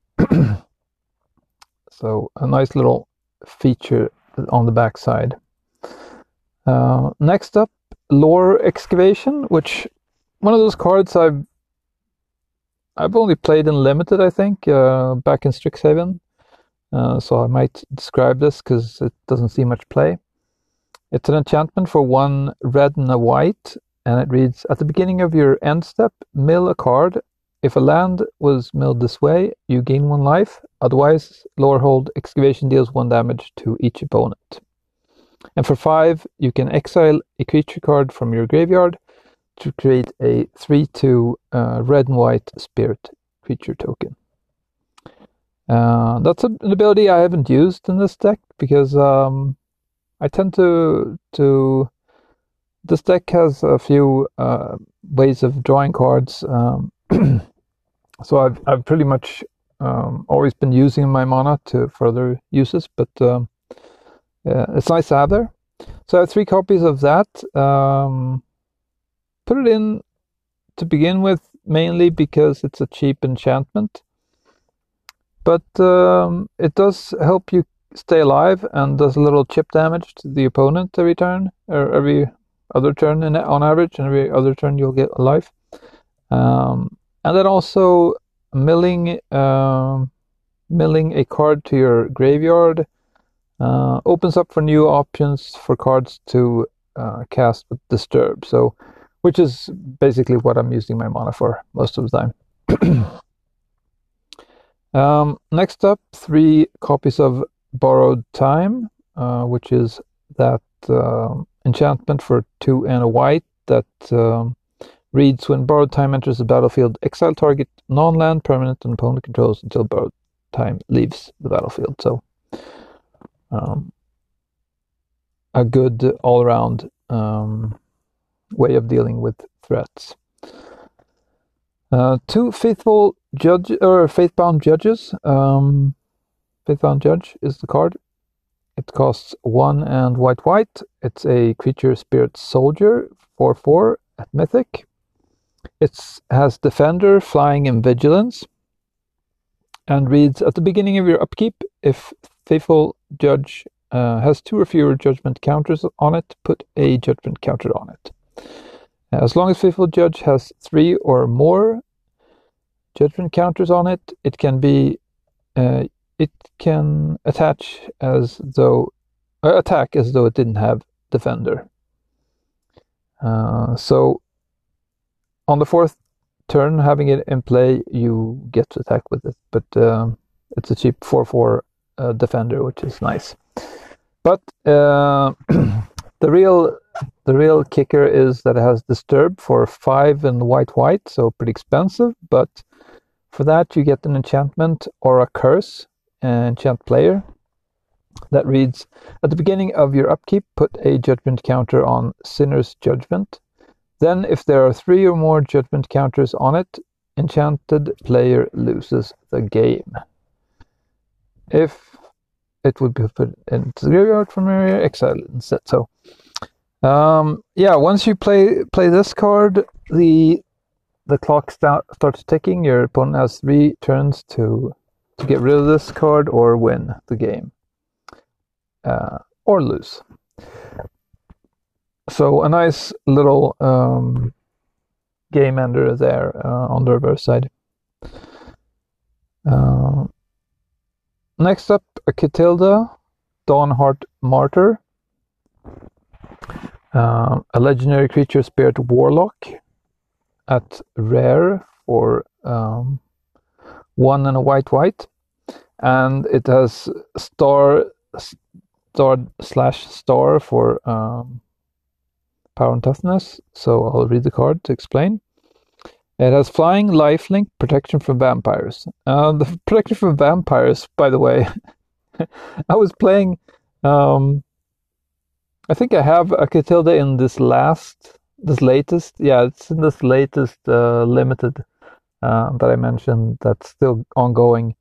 so a nice little feature on the back side. Uh, next up, Lore Excavation, which one of those cards I've I've only played in limited, I think, uh, back in Strixhaven. Uh, so I might describe this because it doesn't see much play. It's an enchantment for one red and a white. And it reads, at the beginning of your end step, mill a card. If a land was milled this way, you gain one life. Otherwise, Lorehold Excavation deals one damage to each opponent. And for five, you can exile a creature card from your graveyard to create a three two uh, red and white spirit creature token. Uh, that's an ability I haven't used in this deck because um, I tend to to... This deck has a few uh, ways of drawing cards, um, so I've I've pretty much um, always been using my mana to further uses, but um, yeah, it's nice to have there. So I have three copies of that. Um, put it in to begin with, mainly because it's a cheap enchantment, but um, it does help you stay alive and does a little chip damage to the opponent every turn, or every other turn in, on average, and every other turn you'll get a life. Um, and then also milling um, milling a card to your graveyard uh, opens up for new options for cards to uh, cast with Disturb. So, which is basically what I'm using my mana for most of the time. um, next up, three copies of Borrowed Time, uh, which is that uh, enchantment for two and a white that um, reads, when Borrowed Time enters the battlefield, exile target non-land permanent and opponent controls until Borrowed Time leaves the battlefield. So um, a good all-around um, way of dealing with threats. Uh, two faithful judge or faithbound judges. Um, faithbound judge is the card. It costs one and white white. It's a creature spirit soldier, four four at mythic. It has defender, flying, and vigilance, and reads, at the beginning of your upkeep, if faithful judge uh, has two or fewer judgment counters on it, put a judgment counter on it. As long as faithful judge has three or more judgment counters on it, it can be uh, it can attach as though uh, attack as though it didn't have defender. Uh, so on the fourth turn, having it in play, you get to attack with it, but um, it's a cheap four four uh, defender, which is nice. But uh, the real the real kicker is that it has disturb for five and white white, so pretty expensive. But for that, you get an enchantment or a curse, an enchant player, that reads, at the beginning of your upkeep, put a judgment counter on Sinner's Judgment. Then, if there are three or more judgment counters on it, enchanted player loses the game. If it would be put into the graveyard from area, exile instead. So, um, yeah, once you play play this card, the the clock start, starts ticking. Your opponent has three turns to to get rid of this card or win the game, uh, or lose. So a nice little um, game ender there uh, on the reverse side. Uh, next up, a Katilda, Dawnhart Martyr. Uh, a legendary creature, Spirit Warlock, at rare for um, one and a white white, and it has star star slash star for um, power and toughness. So I'll read the card to explain. It has flying, lifelink, protection from vampires. Uh, the protection from vampires, by the way, I was playing. Um, I think I have a Katilda in this last, this latest. Yeah, it's in this latest uh, limited uh, that I mentioned. That's still ongoing.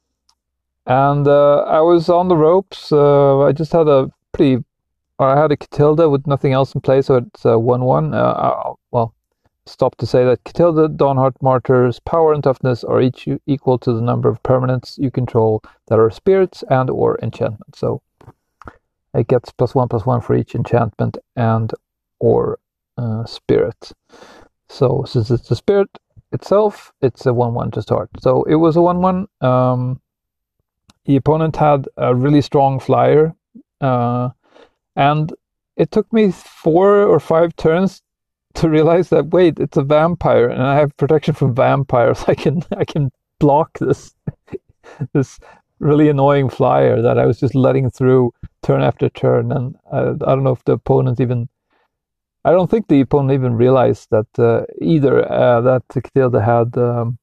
And uh, I was on the ropes. Uh, I just had a pretty, or I had a Katilda with nothing else in play, so it's a one one. Uh, well, stop to say that Katilda, Dawnhart Martyr's power and toughness are each equal to the number of permanents you control that are spirits and or enchantments. So it gets plus one plus one for each enchantment and or uh, spirit. So since it's a spirit itself, it's a one one to start. So it was a one one. Um, the opponent had a really strong flyer, uh, and it took me four or five turns to realize that, wait, it's a vampire, and I have protection from vampires. I can I can block this this really annoying flyer that I was just letting through turn after turn. And I, I don't know if the opponent even, I don't think the opponent even realized that uh, either uh, that Katilda had um,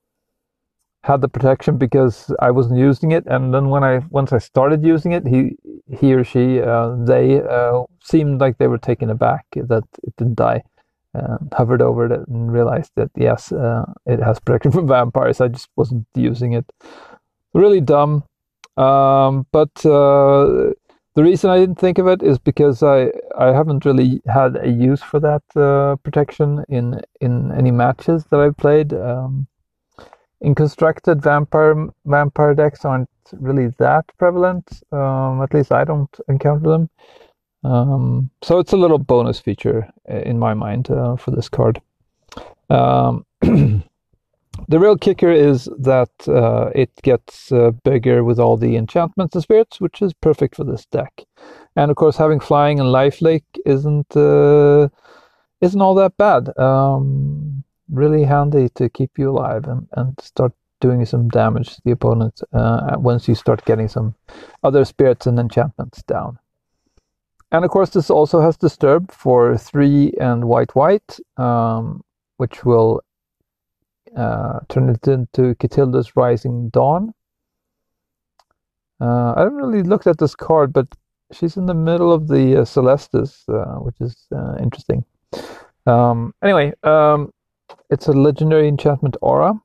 had the protection, because I wasn't using it. And then when I once I started using it, he he or she uh, they uh, seemed like they were taken aback that it didn't die. Uh, hovered over it and realized that yes, uh, it has protection from vampires. I just wasn't using it. Really dumb. Um, but uh, the reason I didn't think of it is because I, I haven't really had a use for that uh, protection in in any matches that I've played. Um, in constructed vampire vampire decks aren't really that prevalent. Um, at least I don't encounter them. Um, so it's a little bonus feature in my mind uh, for this card. Um, the real kicker is that uh, it gets uh, bigger with all the enchantments and spirits, which is perfect for this deck. And of course, having flying and lifelink isn't uh, isn't all that bad. Um, really handy to keep you alive and, and start doing some damage to the opponent uh, once you start getting some other spirits and enchantments down. And of course, this also has Disturb for three and white white, um, which will uh, turn it into Catilda's Rising Dawn. Uh, I haven't really looked at this card, but she's in the middle of the uh, Celestis, uh, which is uh, interesting. Um, anyway, um, it's a legendary enchantment aura.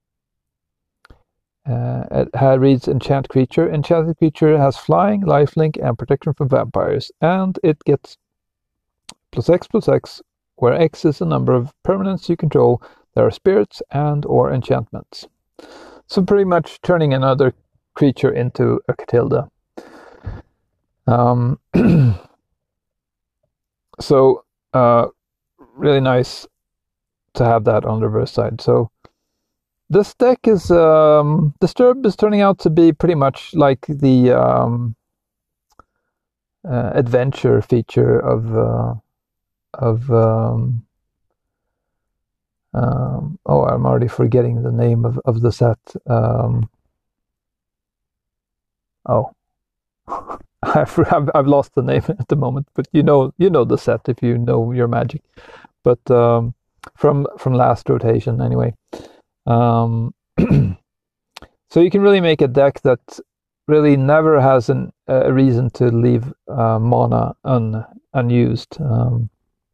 Uh, it has, reads Enchant Creature. Enchanted creature has flying, lifelink, and protection from vampires. And it gets plus X plus X, where X is the number of permanents you control. There are spirits and or enchantments. So pretty much turning another creature into a Catilda. Um, so uh, really nice to have that on the reverse side. So this deck is um, Disturb is turning out to be pretty much like the um, uh, adventure feature of uh, of um, um, oh, I'm already forgetting the name of, of the set. Um, oh, I've, I've I've lost the name at the moment, but you know you know the set if you know your Magic. But um, from from last rotation anyway. Um, so you can really make a deck that really never has an, a reason to leave uh, mana un, unused. Um,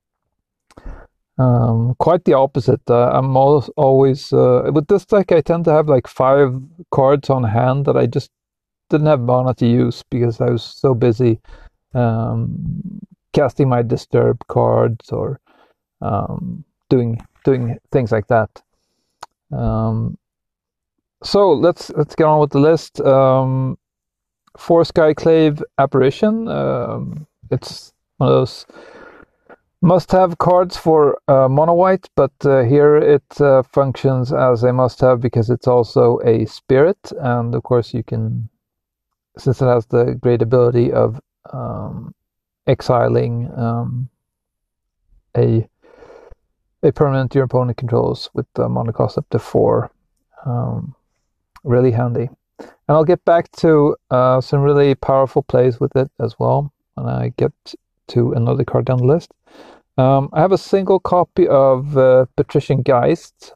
um, quite the opposite. Uh, I'm always, always uh, with this deck I tend to have like five cards on hand that I just didn't have mana to use because I was so busy um, casting my Disturb cards or um, doing doing things like that. Um, so let's let's get on with the list. Um, for Skyclave Apparition, um, it's one of those must-have cards for uh, mono white, but uh, here it uh, functions as a must-have because it's also a spirit, and of course you can, since it has the great ability of um, exiling um, a a permanent your opponent controls with the mana cost up to four. Um, really handy. And I'll get back to uh, some really powerful plays with it as well when I get to another card down the list. Um, I have a single copy of uh, Patrician Geist.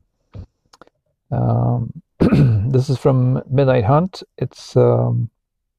Um, this is from Midnight Hunt. It's um,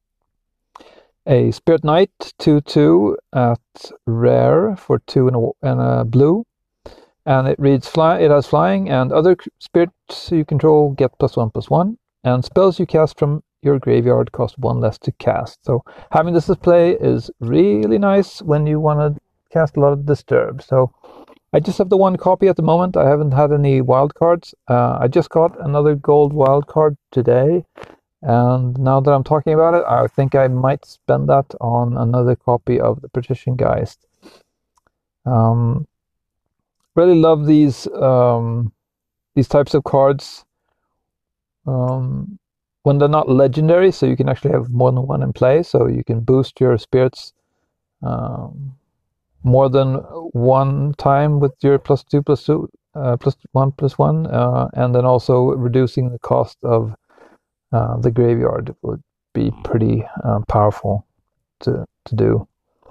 a Spirit Knight two two at rare for two and a, and a blue. And it reads fly. It has flying, and other spirits you control get plus one plus one, and spells you cast from your graveyard cost one less to cast. So having this display is really nice when you want to cast a lot of Disturb. So I just have the one copy at the moment. I haven't had any wild cards. Uh, I just got another gold wild card today, and now that I'm talking about it, I think I might spend that on another copy of the Patrician Geist. Um. Really love these um, these types of cards um, when they're not legendary, so you can actually have more than one in play, so you can boost your spirits um, more than one time with your plus two plus two uh, plus one plus one, uh, and then also reducing the cost of uh, the graveyard would be pretty uh, powerful to to do.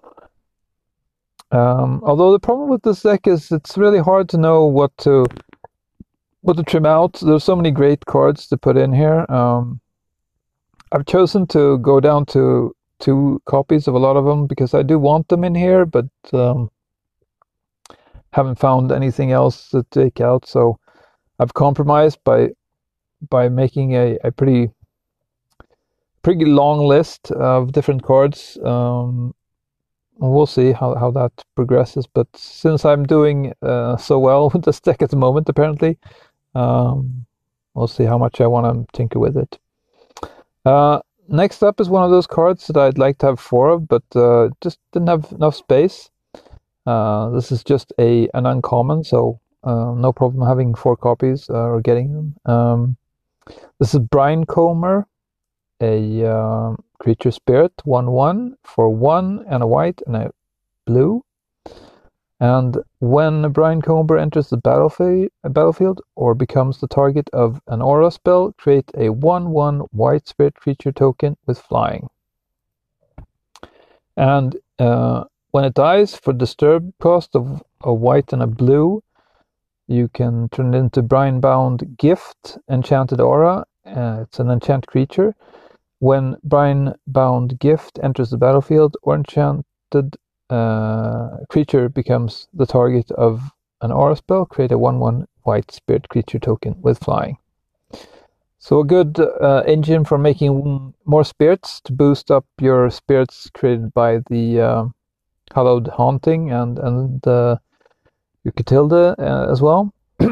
Um, although the problem with this deck is it's really hard to know what to what to trim out. There's so many great cards to put in here. Um, I've chosen to go down to two copies of a lot of them because I do want them in here, but um, haven't found anything else to take out. So I've compromised by by making a, a pretty pretty long list of different cards. Um, We'll see how, how that progresses, but since I'm doing uh, so well with this deck at the moment, apparently, um, we'll see how much I want to tinker with it. Uh, next up is one of those cards that I'd like to have four of, but uh, just didn't have enough space. Uh, this is just a an uncommon, so uh, no problem having four copies uh, or getting them. Um, this is Brinecomer, a uh, creature spirit, one one for one and a white and a blue. And when Brian Comber enters the battlefield, battlefield or becomes the target of an aura spell, create a one one white spirit creature token with flying. And uh, when it dies, for disturb cost of a white and a blue, you can turn it into Brian-bound Gift, Enchanted Aura. Uh, it's an enchant creature. When Brian-bound Gift enters the battlefield, or enchanted uh, creature becomes the target of an aura spell, create a one one white spirit creature token with flying. So a good uh, engine for making more spirits to boost up your spirits created by the uh, Hallowed Haunting and, and uh, your Catilda uh, as well.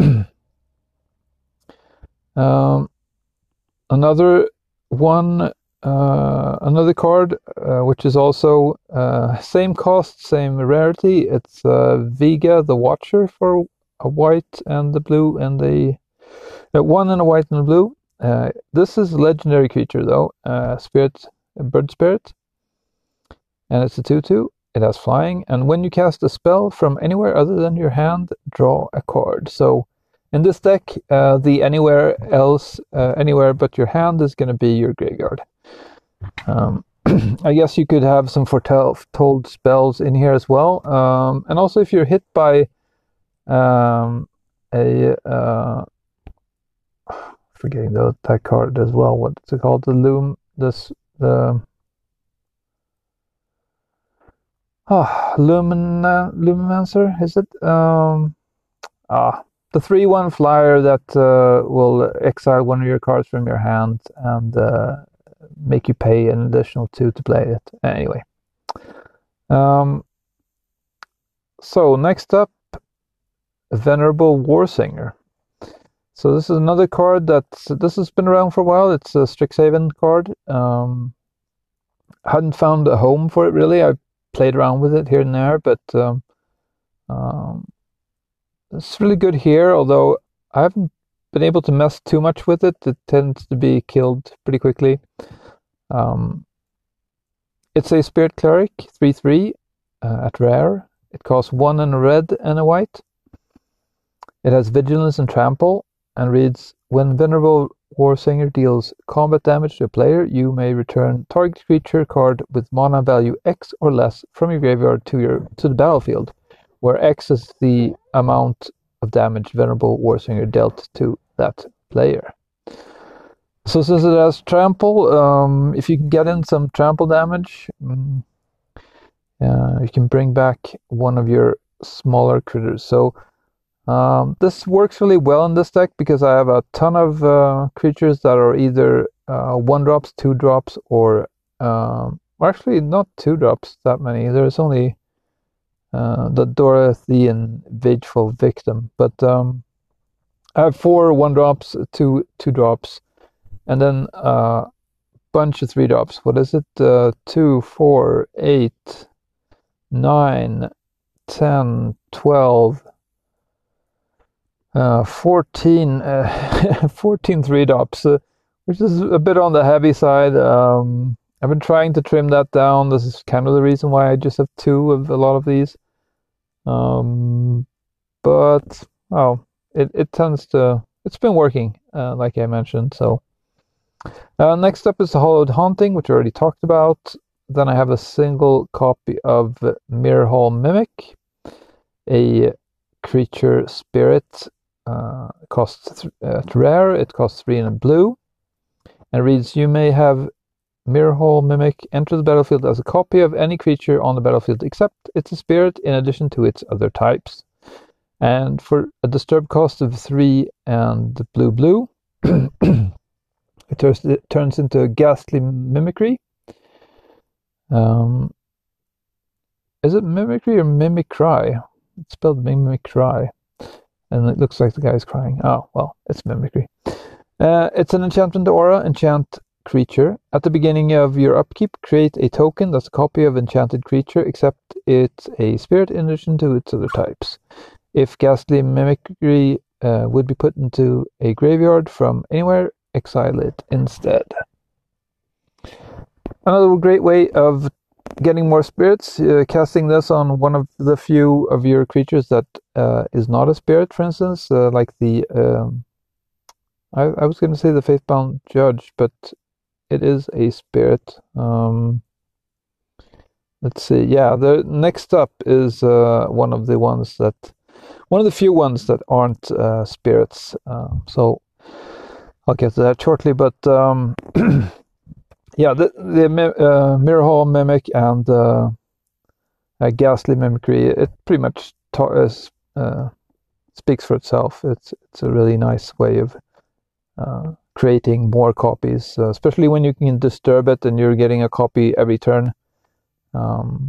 um, another one, uh, another card, uh, which is also uh, same cost, same rarity. It's uh, Viga the Watcher for a white and the blue, and the uh, one and a white and a blue. Uh, this is a legendary creature though, uh, spirit, a bird spirit, and it's a two two. It has flying, and when you cast a spell from anywhere other than your hand, draw a card. So in this deck, uh, the anywhere else, uh, anywhere but your hand is going to be your graveyard. Um, I guess you could have some foretold spells in here as well, um, and also if you're hit by um, a uh, forgetting the that card as well. What's it called? The loom. This the. Ah, oh, Lumina, Lumimancer, is it? Um, ah, the three one flyer that uh, will exile one of your cards from your hand and uh, make you pay an additional two to play it. Anyway. Um, so, next up, Venerable Warsinger. So this is another card that's, this has been around for a while. It's a Strixhaven card. Um, hadn't found a home for it really. I played around with it here and there, but um, um, it's really good here, although I haven't been able to mess too much with it. It tends to be killed pretty quickly. Um, it's a Spirit Cleric, three three uh, at rare. It costs one and a red and a white. It has Vigilance and Trample, and reads, when Venerable Warsinger deals combat damage to a player, you may return target creature card with mana value X or less from your graveyard to your to the battlefield, where X is the amount of damage Venerable Warsinger dealt to that player. So since it has trample, um, if you can get in some trample damage, um, uh, you can bring back one of your smaller critters. So Um, this works really well in this deck because I have a ton of uh, creatures that are either uh, one drops, two drops, or um, actually not two drops that many. There's only uh, the Dorothean Vengeful Victim, but um, I have four one drops, two two drops, and then a uh, bunch of three drops. What is it? Uh, two, four, eight, nine, ten, twelve. Uh, fourteen, uh, fourteen three drops, uh, which is a bit on the heavy side. Um, I've been trying to trim that down. This is kind of the reason why I just have two of a lot of these. Um, but, oh, it, it tends to, it's been working, uh, like I mentioned. So, uh, next up is the Hallowed Haunting, which I already talked about. Then I have a single copy of Mirrorhall Mimic, a creature spirit. Uh, costs th uh, rare. It costs three and a blue, and reads: you may have Mirrorhall Mimic enter the battlefield as a copy of any creature on the battlefield except it's a spirit in addition to its other types. And for a disturb cost of three and blue blue, it, turns, it turns into a Ghastly Mimicry. Um, is it Mimicry or Mimicry? It's spelled Mimicry. And it looks like the guy's crying. Oh, well, it's Mimicry. Uh, it's an enchantment aura, enchant creature. At the beginning of your upkeep, create a token that's a copy of enchanted creature, except it's a spirit in addition to its other types. If Ghastly Mimicry uh, would be put into a graveyard from anywhere, exile it instead. Another great way of getting more spirits, uh, casting this on one of the few of your creatures that uh, is not a spirit, for instance, uh, like the, um, I, I was going to say the Faithbound Judge, but it is a spirit. Um, let's see, yeah, the next up is uh, one of the ones that, one of the few ones that aren't uh, spirits, uh, so I'll get to that shortly, but um, yeah, the, the uh, Mirror Hall Mimic and uh, uh, Ghastly Mimicry, it pretty much ta- uh, speaks for itself. It's it's a really nice way of uh, creating more copies, uh, especially when you can disturb it and you're getting a copy every turn. Um,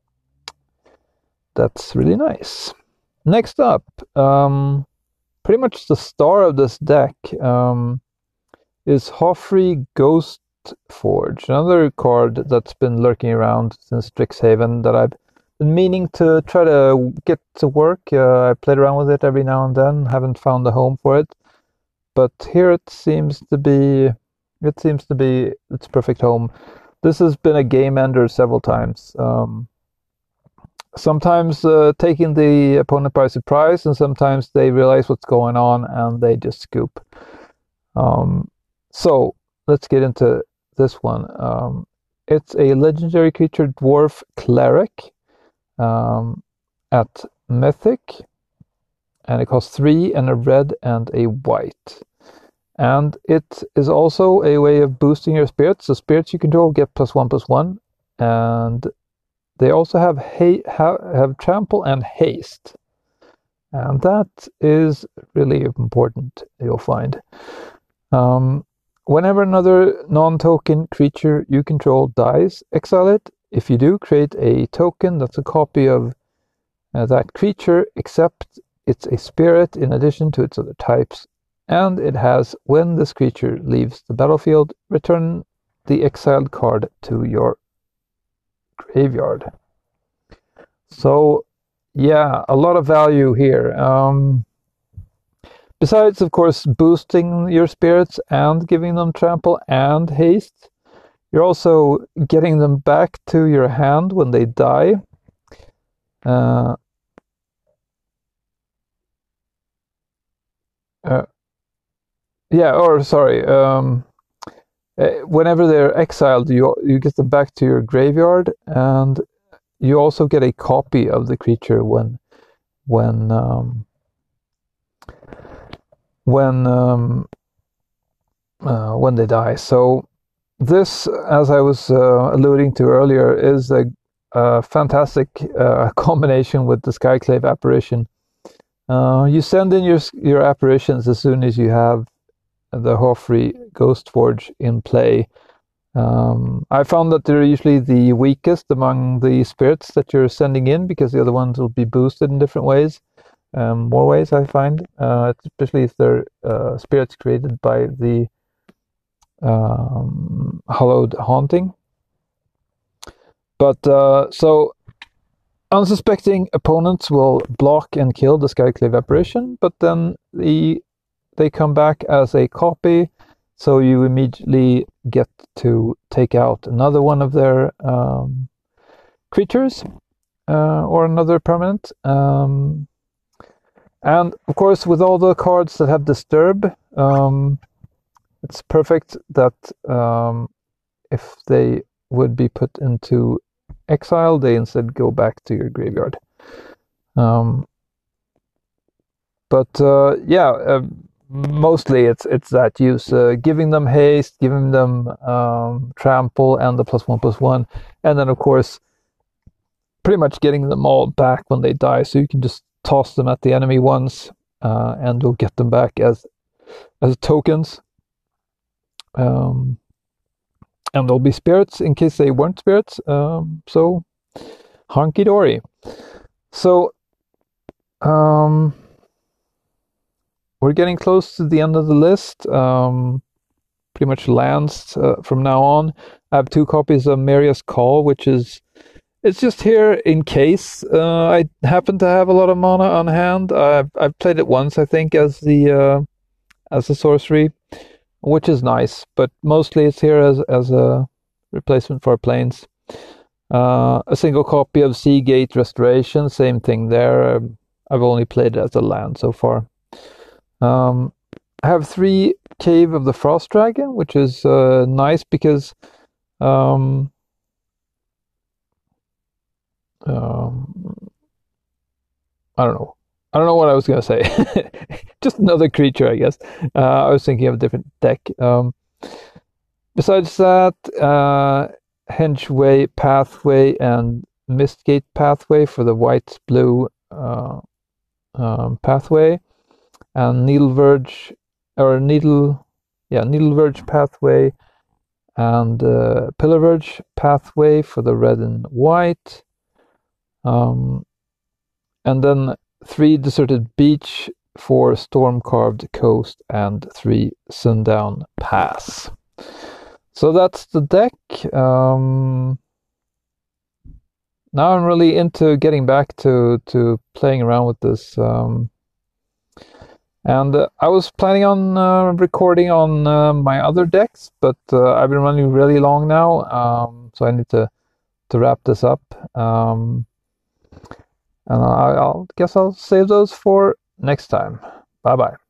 that's really nice. Next up, um, pretty much the star of this deck um, is Hoffrey Ghost Forge, another card that's been lurking around since Strixhaven that I've been meaning to try to get to work. Uh, I played around with it every now and then, haven't found a home for it, but here it seems to be. It seems to be its perfect home. This has been a game ender several times. Um, sometimes uh, taking the opponent by surprise, and sometimes they realize what's going on and they just scoop. Um, so let's get into this one. Um, it's a legendary creature, Dwarf Cleric, um, at Mythic, and it costs three and a red and a white. And it is also a way of boosting your spirits. The spirits you control get plus one plus one, and they also have ha- have, have trample and haste, and that is really important. You'll find. Um, whenever another non-token creature you control dies, exile it. If you do, create a token that's a copy of uh, that creature, except it's a spirit in addition to its other types. And it has, when this creature leaves the battlefield, return the exiled card to your graveyard. So, yeah, a lot of value here. Um, besides, of course, boosting your spirits and giving them trample and haste, you're also getting them back to your hand when they die. Uh, uh, yeah, or sorry, um, whenever they're exiled, you you get them back to your graveyard, and you also get a copy of the creature when when um, when um, uh, when they die. So this, as I was uh, alluding to earlier, is a, a fantastic uh, combination with the Skyclave Apparition. Uh, you send in your your apparitions as soon as you have the Hoffrey Ghost Forge in play. Um, I found that they're usually the weakest among the spirits that you're sending in, because the other ones will be boosted in different ways, um, more ways I find, uh, especially if they're uh, spirits created by the um, Hallowed Haunting. But uh, so unsuspecting opponents will block and kill the Skyclave Apparition, but then the they come back as a copy, so you immediately get to take out another one of their um, creatures uh, or another permanent. Um, and of course, with all the cards that have Disturb, um, it's perfect that um, if they would be put into exile, they instead go back to your graveyard. Um, but uh, yeah, uh, mostly it's it's that use, uh, giving them haste, giving them um, trample and the plus one plus one, and then of course pretty much getting them all back when they die, so you can just toss them at the enemy once uh, and you'll get them back as as tokens, um, and there'll be spirits in case they weren't spirits, um, so honky-dory. So um we're getting close to the end of the list. Um, pretty much lands uh, from now on. I have two copies of Maria's Call, which is, it's just here in case uh, I happen to have a lot of mana on hand. I've, I've played it once, I think, as the uh, as a sorcery, which is nice, but mostly it's here as as a replacement for planes. Uh, a single copy of Seagate Restoration, same thing there. Um, I've only played it as a land so far. Um, I have three Cave of the Frost Dragon, which is uh, nice because um, um, I don't know. I don't know what I was gonna say. Just another creature, I guess. Uh, I was thinking of a different deck. Um, besides that, uh, Hengeway Pathway and Mistgate Pathway for the white-blue uh, um, pathway, and Needleverge or Needle, yeah, Needleverge Pathway and uh, Pillarverge Pathway for the red and white. Um, and then three Deserted Beach, four Storm Carved Coast, and three Sundown Pass. So that's the deck. Um, now I'm really into getting back to, to playing around with this. Um, and uh, I was planning on uh, recording on uh, my other decks, but uh, I've been running really long now, um, so I need to, to wrap this up. Um, and I I'll guess I'll save those for next time. Bye bye.